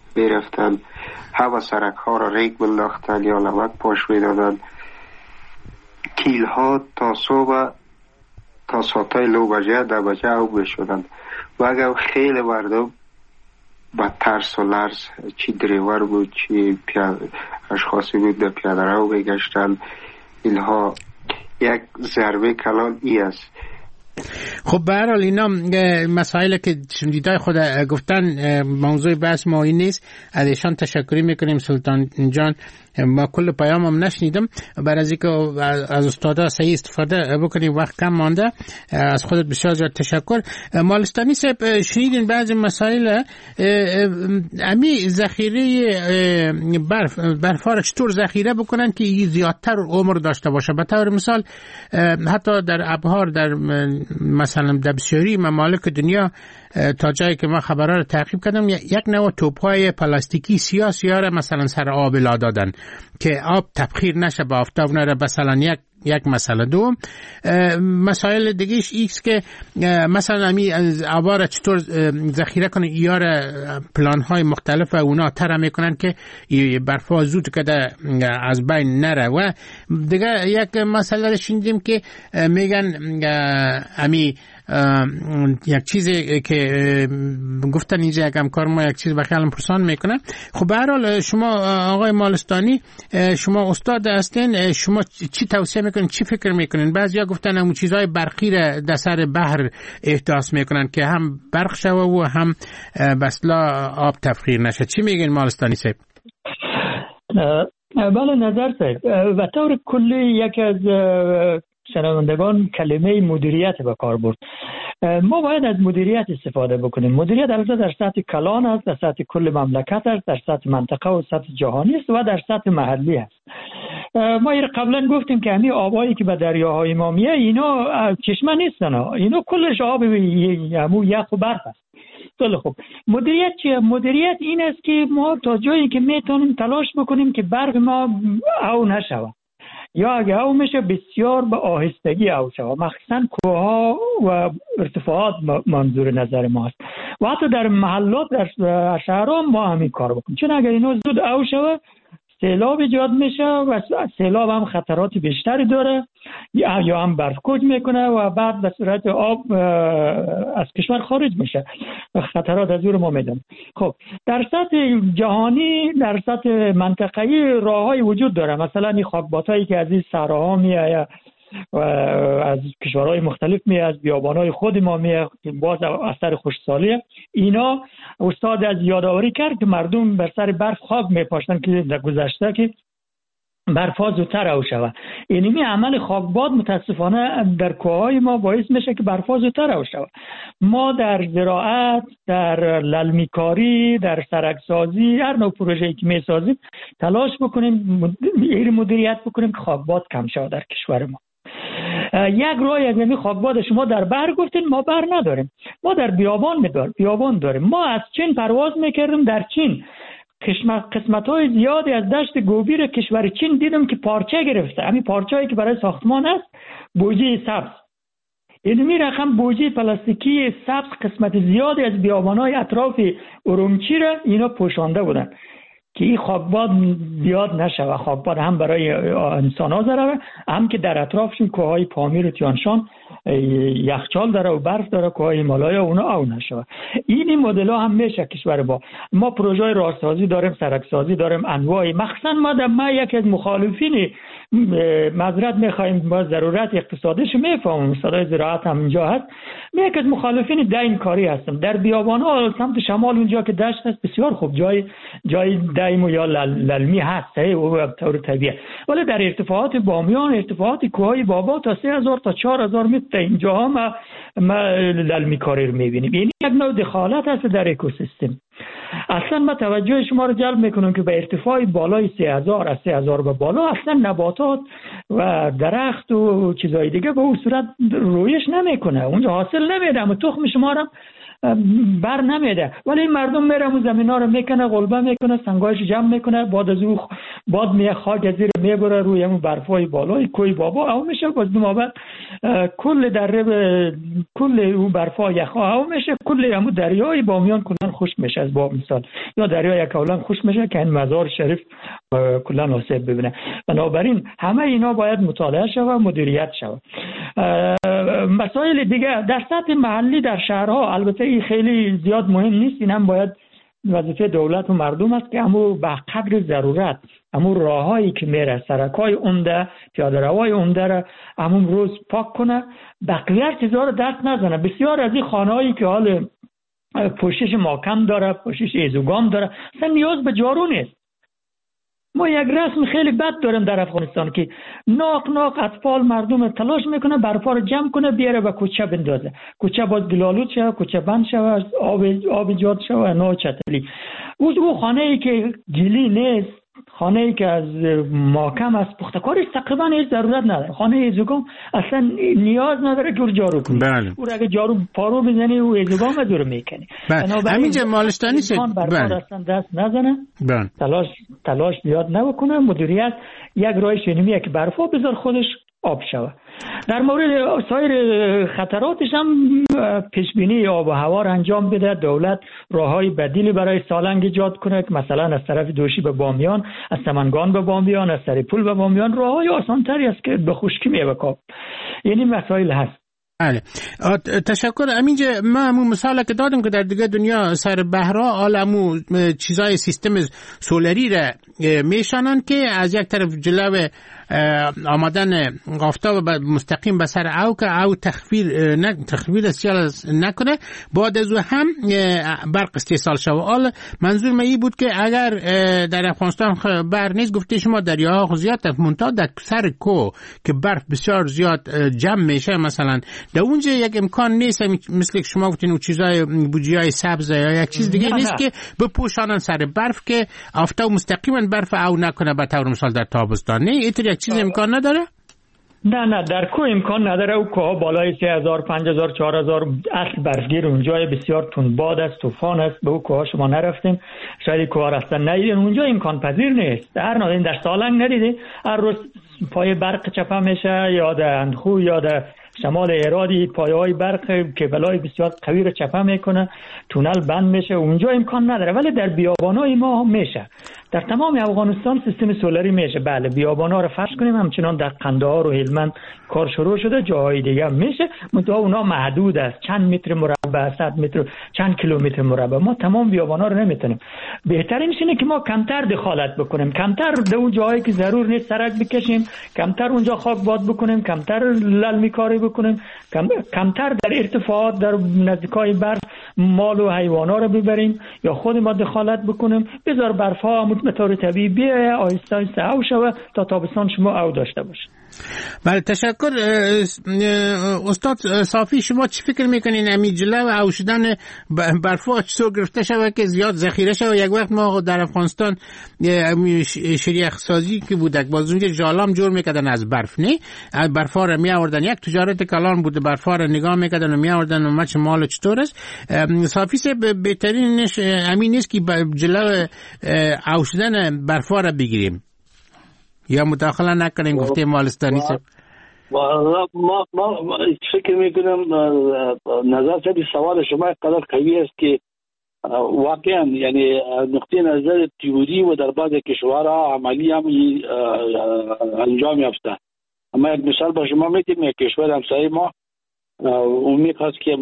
میرفتن، هوا سرک ها را ریگ بنداختن یا نمک پاش میدادن. کیل ها تا صبح تا ساعتای لو بجه ده بجه او بشدن و اگر خیلی مردم با ترس و لرز، چی دریور بود چی اشخاصی بود در پیاده رو بگشتن. اینها یک ضربه کلان ای است. خب به هر حال اینا مسائلی که شنیدای خود گفتن موضوع بحث ما این نیست. از ایشان تشکری میکنیم سلطان جان. ما کل پیام هم نشنیدم، برای از اینکه از استادا صحیح استفاده بکنیم، وقت کم مانده. از خودت بسیار زیاد تشکر. مالستانی صاحب شنیدین بعضی مسائل امی ذخیره برف برفا را چطور ذخیره بکنن که زیادتر عمر داشته باشه؟ به طور مثال حتی در ابحار، در مثلا در بسیاری ممالک دنیا تا جایی که ما خبرها رو تعقیب کردم، یک نوع توپ‌های پلاستیکی سیاه سیاه را مثلا سر آب لا دادن که آب تبخیر نشه، با آفتاب نره. مثلا یک یک مسئله. دوم مسائل دیگهش ایکس که مثلا امی از آبا چطور ذخیره کنن، ایار پلان های مختلف اونا تر میکنن که برفا زود کده از بین نره. و دیگه یک مسئله شنیدیم که میگن امی یک چیزی که گفتن اینجا یک همکار ما یک چیز بخیالم پرسان میکنه. خب به هر حال شما آقای مالستانی، شما استاد هستین، شما چی توصیه میکنین، چی فکر میکنین؟ بعضیا گفتن همون چیزهای برقی را در سر بحر احداث میکنن که هم برق شوه و هم بسلا آب تبخیر نشه. چی میگین مالستانی صاحب؟ بله نظر صاحب، و طور کلی یکی از شنوندگان کلمه مدیریت به کار برد. ما باید از مدیریت استفاده بکنیم. مدیریت البته در سطح کلان است، در سطح کل مملکت است، در سطح منطقه و سطح جهانی است و در سطح محلی است. ما این قبلا گفتیم که همین آبایی که به دریاهای ما میه اینا چشمه نیستن، اینا کلش آب همون یخ و برف است. خیلی خوب. مدیریت چیه؟ مدیریت این است که ما تا جایی که میتونیم تلاش بکنیم که برق ما او نشود، یا اگه او میشه بسیار به آهستگی او شود. مخصوصا کوهها و ارتفاعات منظور نظر ما است و حتی در محلات در شهرها ما همین کار بکنیم، چون اگر اینو زود او شود سیلاب ایجاد میشه و سیلاب هم خطرات بیشتری داره، یا هم برفکوچ میکنه و بعد به صورت آب از کشور خارج میشه. خطرات از ما میدن. خب در سطح جهانی، در سطح منطقه‌ای راههای وجود داره. مثلا این خاکباتایی که از این صحراها میاد و از کشورهای مختلف میاد، از بیابانهای خود ما میاد، باز اثر خشکسالیه. اینا استاد از یادآوری کرد که مردم بر سر برف خاک میپاشتن که در گذشته که برفا زودتر او شود. اینمی عمل خاکباد متاسفانه در کوههای ما باعث میشه که برفا زودتر او شود. ما در زراعت، در للمیکاری، در سرکسازی، هر نوع پروژه‌ای که میسازیم تلاش بکنیم این مدیریت بکنیم که خاکباد کم شود در کشور ما. یک راه از این خاکباد شما در بحر گفتین، ما بحر نداریم، ما در بیابان میداریم، بیابان داریم. ما از چین پرواز میکردیم، در چین قسمت های زیادی از دشت گوبیر کشور چین دیدم که پارچه گرفته. همین پارچه هایی که برای ساختمان است، بوجه سبز. این می رقم بوجه پلاستیکی سبز قسمت زیادی از بیابان های اطراف ارومچی را اینا پوشانده بودن که این خاکباد زیاد نشه. خاکباد هم برای انسان ها ضرره، هم که در اطرافشون کوههای پامیر و تیانشان یخچال داره و برف داره، کوههای هیمالایا اونا او نشه. این مدل ها هم میشه کشور با ما پروژه راهسازی داریم، سرکسازی داریم، انواعی. مخصوصا ما در ما یک از مخالفین معذرت میخوایم، با ضرورت اقتصادیش میفهمم، صدای زراعت هم اینجا هست، من یک از مخالفین دایم کاری هستم. در بیابان ها سمت شمال اونجا که دشت هست بسیار خوب، جای جای دایم یا للمی هست و طور طبیعی، ولی در ارتفاعات بامیان، ارتفاعات کوههای بابا تا سه هزار تا چهار هزار متر اینجا ها ما, ما للمی کاری رو میبینیم. یعنی یک نوع دخالت هست در اکوسیستم. اصلا ما توجه شما رو جلب میکنم که به ارتفاع بالای سه هزار از سه هزار به بالا اصلا نباتات و درخت و چیزای دیگه به اون صورت رویش نمیکنه، اونجا حاصل نمیده، اما تخم شما رو بر نمیده. ولی این مردم میره اون زمینا رو میکنه، غلبه میکنه، سنگایش جمع میکنه، بعد از او باد میه خاک از زیر میبره روی همون برفای بالای کوی بابا او میشه. باز دو ماه بعد کل دره کل اون برفا یخا او میشه، کل همون دریای بامیان کلا خشک میشه. از باب مثال یا دریای یکاولنگ خشک میشه که این مزار شریف کلا آسیب ببینه. بنابراین همه اینا باید مطالعه شود، مدیریت شود. مسائل دیگه در سطح محلی در شهرها البته این خیلی زیاد مهم نیست، این هم باید وظیفه دولت و مردم است که همو به قدر ضرورت همو راههایی که میره، سرکای عمده، پیاده روای عمده را همون روز پاک کنه، بقیه چیزا رو دست نزنه. بسیار از این خانه‌هایی که حال پوشش محکم داره، پوشش ایزوگام داره، اصلا نیاز به جارو نیست. ما یک رسم خیلی بد داریم در افغانستان که ناق ناق اطفال مردم تلاش میکنه برفا رو جمع کنه بیاره و کوچه بندازه، کوچه باز گلالود شوه، کوچه بند شوه، آب آب جاد شوه، نه چتلی. او خانه ای که گلی نیست، خانه ای که از محکم است، پختکارش تقریبا هیچ ضرورت نداره. خانه ایزوگام اصلا نیاز نداره که جارو کنی. بله. او اگه جارو پارو بزنی او ایزوگام دور میکنی. بله. همینجا مالشتانی شد. بله. اصلا دست نزنه. بله. تلاش تلاش زیاد نکنه. مدیریت یک راه شنیمیه که برفا بذار خودش آب شوه. در مورد سایر خطراتش هم پیشبینی آب و هوا را انجام بده. دولت راههای بدیلی برای سالنگ ایجاد کنه که مثلا از طرف دوشی به بامیان، از سمنگان به بامیان، از سریپول به بامیان راههای آسان‌تری است که به خشکی میوکاب. یعنی مسائل هست. بله تشکر. همینجا ما همون مثال که دادم که در دیگه دنیا سر بحرها حال همون چیزای سیستم سولری را میشانن که از یک طرف جلو آمدن آفتاب مستقیم به سر او که او تخفیر نه تخفیر سیال نکنه، بعد از هم برق استحصال شود. حال منظور من این بود که اگر در افغانستان برق نیست، گفته شما دریاها زیاد منتها در سر کو که برف بسیار زیاد جمع میشه، مثلا در اونجا یک امکان نیست مثل که شما گفتین اون چیزای بوجیای سبز یا یک چیز دیگه نیست که بپوشانن سر برف که آفتاب مستقیما برف او نکنه به طور مثال در تابستان. نه اینطور یک چیز امکان نداره؟ نه نه در کو امکان نداره. او کوها بالای سه هزار پنج هزار چهار هزار اصل برفگیر اونجای بسیار تندباد است، طوفان است. به او کوها شما نرفتیم، شاید کوها رفتن ندیدین. اونجا امکان پذیر نیست. در نادین در سالنگ ندیدین هر روز پای برق چپه میشه یا در اندخو یا در شمال ایرادی پایه های برق کبلای بسیار قوی رو چپه میکنه، تونل بند میشه. اونجا امکان نداره، ولی در بیابانای ما میشه. در تمام افغانستان سیستم سولری میشه. بله بیابانا رو فرض کنیم همچنان در قندهار و هلمند کار شروع شده، جاهای دیگه هم میشه، منتها اونا محدود است، چند متر مربع، صد متر، چند کیلومتر مربع. ما تمام بیابانا رو نمیتونیم. بهترینش اینه که ما کمتر دخالت بکنیم، کمتر در اون جاهایی که ضرور نیست سرک بکشیم، کمتر اونجا خاک باد بکنیم، کمتر للمی کاری بکنیم، کم، کمتر در ارتفاعات در نزدیکای برف مال و حیوانا رو ببریم یا خود ما دخالت بکنیم. بذار برفا به طور طبیعی بیایه، آهسته آهسته او شوه تا تابستان شما او داشته باشه. بله تشکر. استاد صافی شما چی فکر میکنین امی جلو او شدن برفا چطور گرفته شوه که زیاد ذخیره شوه؟ یک وقت ما در افغانستان شریخ سازی که بود باز اونجا جالام جور میکردن از برف، نه برفا رو می آوردن، یک تجارت کلان بود، برفا رو نگاه میکردن و می آوردن و مچ مال چطور است. صافی سے بهترینش همین نیست که جلو او شدن برفا رو بگیریم یا مداخله نکنیم؟ گفته مالستانی سب ما ما ما فکر میکنم نظر سبی سوال شما قدر قوی است که واقعا یعنی نقطه نظر تئوری و در بعض کشورها عملی هم انجام یافته. اما یک مثال با شما میتونم، یک کشور همسایه ما اون میخواست که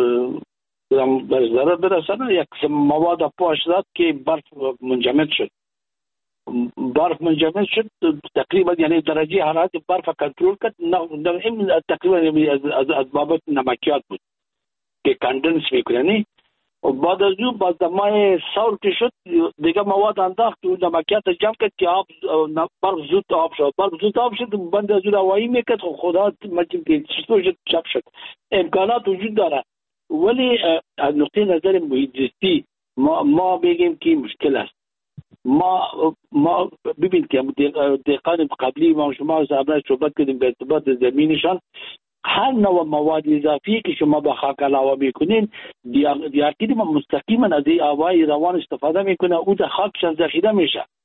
به ضرر برسانه، یک مواد پاش داد که برف منجمد شد. برف منجمد شد تقریبا، یعنی درجه حرارت برف کنترل کرد. این تقریبا از از بابت نمکیات بود که کاندنس میکنه. و بعد از اون بعد ماه سال که شد دیگه مواد انداخت و نمکیات جمع کرد که آب برف زود آب شد. برف زود آب شد بند از اون هوایی میکرد. خدا مجید که چطور شد چپ شد. امکانات وجود داره، ولی از نقطه نظر محیط زیستی ما ما بگیم که مشکل است. ما ما ببین که دقیقاً قبلی ما شما صاحبان صحبت کردیم به ارتباط زمینشان، هر نوع مواد اضافی که شما به خاک علاوه میکنین دیارکیدی ما مستقیما از این آوای روان استفاده میکنه، او در خاکشان ذخیره میشه.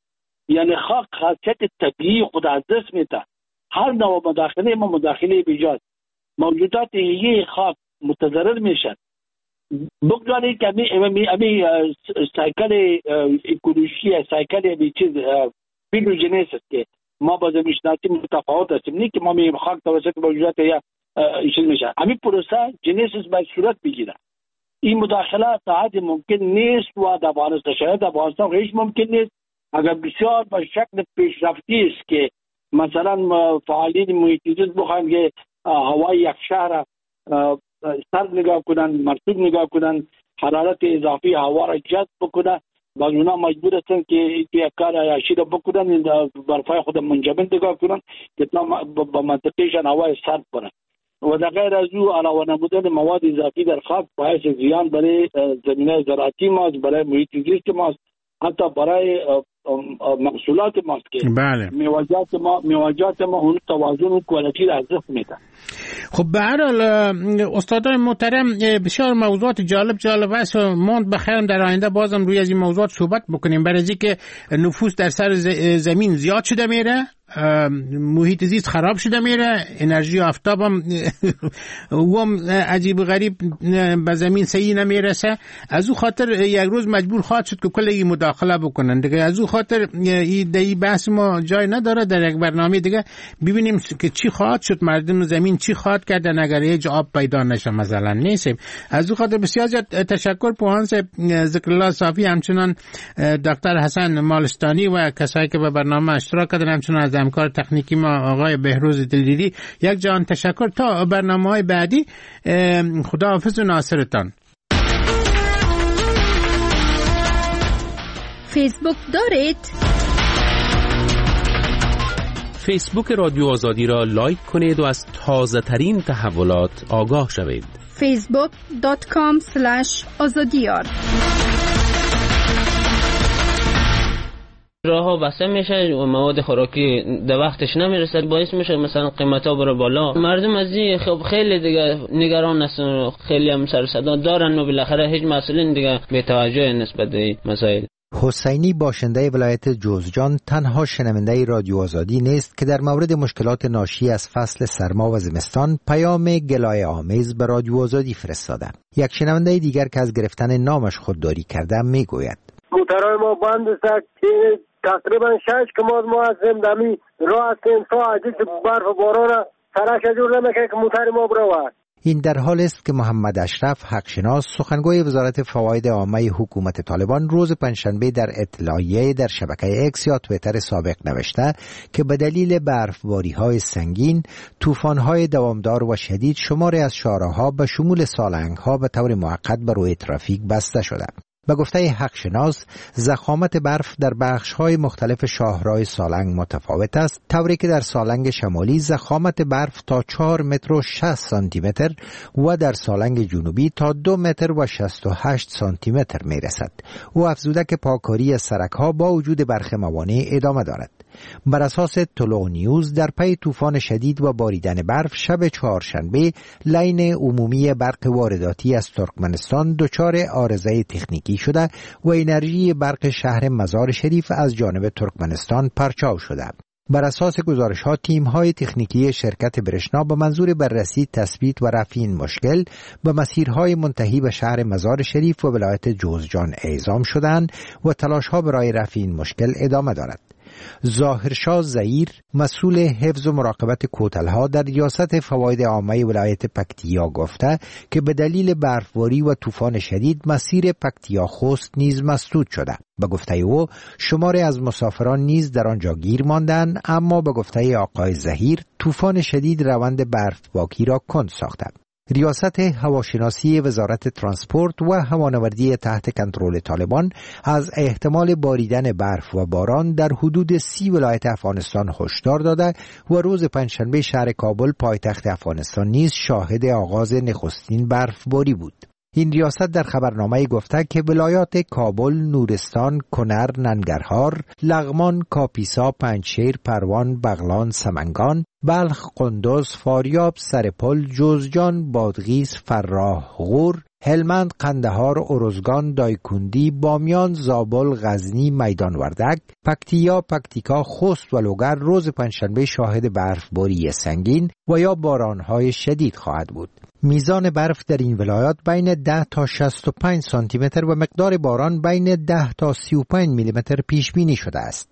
یعنی خاک خاصیت طبیعی خود از دست میده. هر نوع مداخله ما مداخله بیجاست، موجودات یه خاک متضرر میشن. بگذارید که امی امی سایکل اکولوژی، سایکل امی چیز فیلوژنیس است که ما با زمین شناسی متفاوت هستیم، نه که ما میگیم خاک توسط موجودات یا چیز میشه. همین پروسه جنسیس باید صورت بگیره. این مداخله تا حد ممکن نیست و در افغانستان شاید در افغانستان هیچ ممکن نیست. اگر بسیار با شکل پیشرفتی است که مثلا فعالین محیط زیست بخواهند که هوای یک شهر سرد نگاه کنن، مرطوب نگاه کنن، حرارت اضافی هوا را جذب بکنه، باز اونا مجبور هستن که یک کار عیاشی را بکنن، برفای خود منجمد نگاه کنن که با منطقهشان هوای سرد کنن. و در غیر از او علاوه نمودن مواد اضافی در خاک باعث زیان برای زمینه زراعتی ماست، برای محیط زیست ماست، حتی برای محصولات ماست که بله. میوه‌جات ما میوه‌جات ما اون توازن و کوالیتی را از دست میدن. خب به هر حال استادان محترم بسیار موضوعات جالب جالب است و ما بخیرم در آینده بازم روی از این موضوعات صحبت بکنیم، برای اینکه نفوس در سر زمین زیاد شده میره، محیط زیست خراب شده میره، انرژی آفتاب هم هم عجیب و غریب به زمین صحیح نمیرسه. از او خاطر یک روز مجبور خواهد شد که کلی مداخله بکنن دیگه. از او خاطر این بحث ما جای نداره، در یک برنامه دیگه ببینیم که چی خواهد شد، مردم زمین چی خواهد کردن اگر هیچ آب پیدا نشه مثلا. نیستیم. از او خاطر بسیار زیاد تشکر پوهانس ذکرالله صافی، همچنان دکتر حسن مالستانی و کسایی که به برنامه اشتراک کردن، همچنان از همکار تکنیکی ما آقای بهروز دلدیری. یک جان تشکر. تا برنامه‌های بعدی، خداحافظ و ناصرتان. فیسبوک دارید؟ فیسبوک رادیو آزادی را لایک کنید و از تازه ترین تحولات آگاه شوید. فیسبوک دات کام اسلش آزادیار. راه ها بسته میشه و مواد خوراکی در وقتش نمیرسه، باعث میشه مثلا قیمت ها بره بالا. مردم از این خب خیلی دیگه نگران هستن، خیلی هم سر صدا دارن و بالاخره هیچ مسئولین دیگه بی توجه نسبت به این مسائل. حسینی باشنده ولایت جوزجان تنها شنونده رادیو آزادی نیست که در مورد مشکلات ناشی از فصل سرما و زمستان پیام گلایه آمیز به رادیو آزادی فرستاده. یک شنونده دیگر که از گرفتن نامش خودداری کرده میگوید: موترهای ما بند است که تقریبا شش کماد ما از زمدمی راه هستیم تا عجیز برف و باران را سرش جور نمیکنه که موتر ما برود. این در حال است که محمد اشرف حقشناس سخنگوی وزارت فواید عامه حکومت طالبان روز پنجشنبه در اطلاعیه در شبکه اکس یا توییتر سابق نوشته که به دلیل برفباری‌های سنگین، طوفان‌های دوامدار و شدید شماری از شاهراه‌ها به شمول سالنگ‌ها به طور موقت به روی ترافیک بسته شده. به گفته حقشناس، ضخامت برف در بخش‌های مختلف شاهراه سالنگ متفاوت است، طوری که در سالنگ شمالی ضخامت برف تا چهار متر و شصت سانتی متر و در سالنگ جنوبی تا دو متر و شصت و هشت سانتی متر می رسد. او افزوده که پاکاری سرک‌ها با وجود برخی موانع ادامه دارد. بر اساس طلوع نیوز، در پی طوفان شدید و باریدن برف شب چهارشنبه لین عمومی برق وارداتی از ترکمنستان دچار عارضه تکنیکی شده و انرژی برق شهر مزار شریف از جانب ترکمنستان پرچاو شده. بر اساس گزارش‌ها، تیم‌های تکنیکی شرکت برشنا به منظور بررسی، تثبیت و رفع این مشکل به مسیرهای منتهی به شهر مزار شریف و ولایت جوزجان اعزام شدند و تلاش‌ها برای رفع این مشکل ادامه دارد. ظاهرشاه زهیر، مسئول حفظ و مراقبت کوتل‌ها در ریاست فواید عامه ولایت پکتیا گفته که به دلیل برفباری و طوفان شدید مسیر پکتیا خوست نیز مسدود شده. به گفته او، شماری از مسافران نیز در آنجا گیر ماندند، اما به گفته آقای زهیر طوفان شدید روند برفباری را کند ساخته. ریاست هواشناسی وزارت ترانسپورت و هوانوردی تحت کنترل طالبان از احتمال باریدن برف و باران در حدود سی ولایت افغانستان هشدار داده و روز پنجشنبه شهر کابل پایتخت افغانستان نیز شاهد آغاز نخستین برفباری بود. این ریاست در خبرنامه گفته که ولایات کابل، نورستان، کنر، ننگرهار، لغمان، کاپیسا، پنجشیر، پروان، بغلان، سمنگان، بلخ، قندوز، فاریاب، سرپل، جوزجان، بادغیس، فراه، غور، هلمند، قندهار، ارزگان، دایکندی، بامیان، زابل، غزنی، میدان وردک، پکتیا، پکتیکا، خوست و لوگر روز پنجشنبه شاهد برفباری سنگین و یا بارانهای شدید خواهد بود. میزان برف در این ولایات بین ده تا شصت و پنج سانتی متر و مقدار باران بین ده تا سی و پنج میلی متر پیش بینی شده است.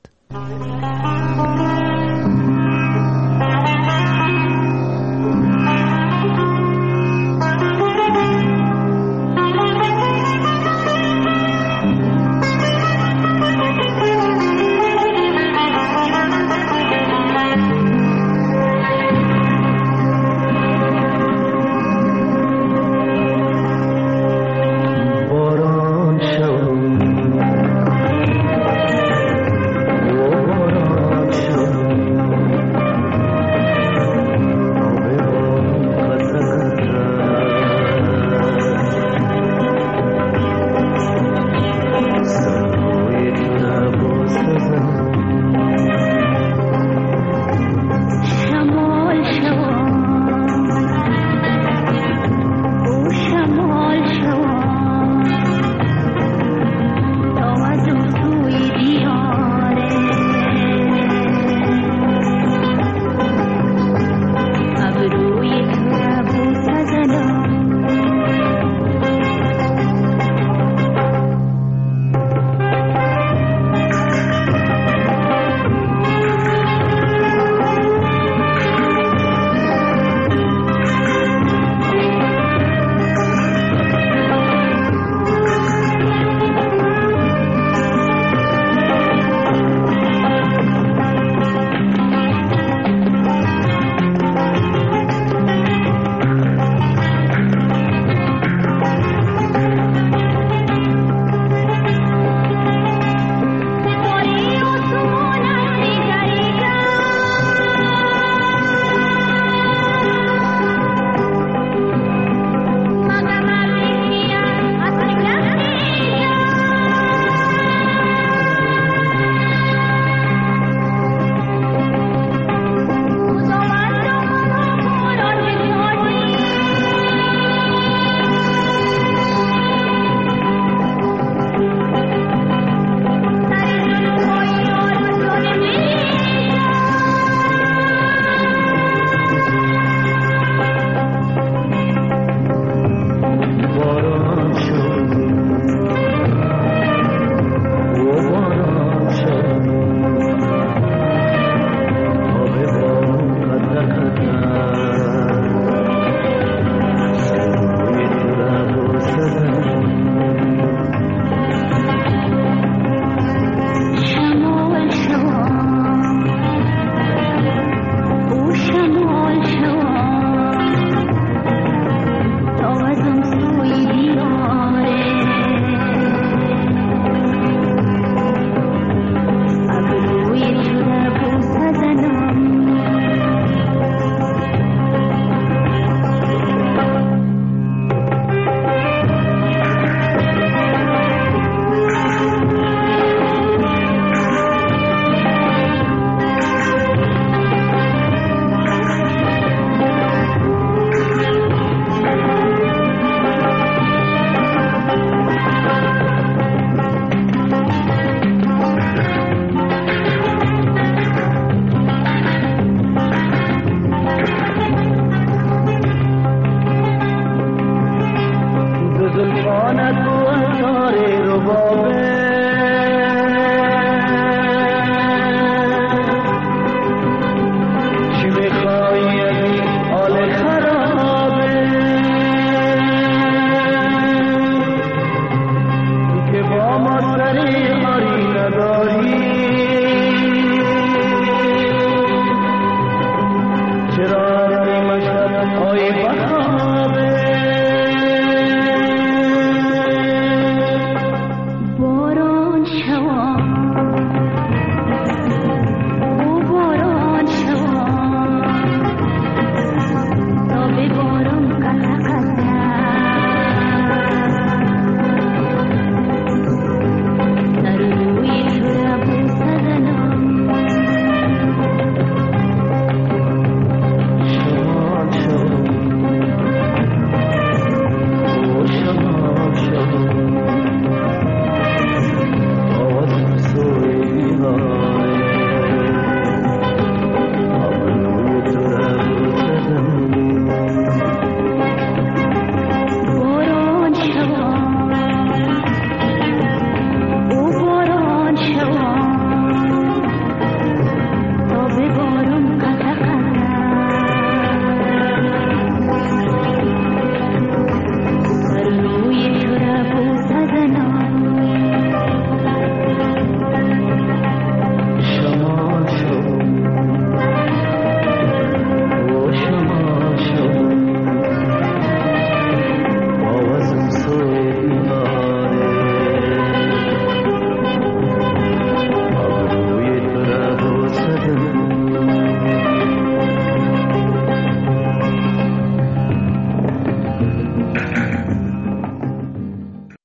زلفانت و اثار رباب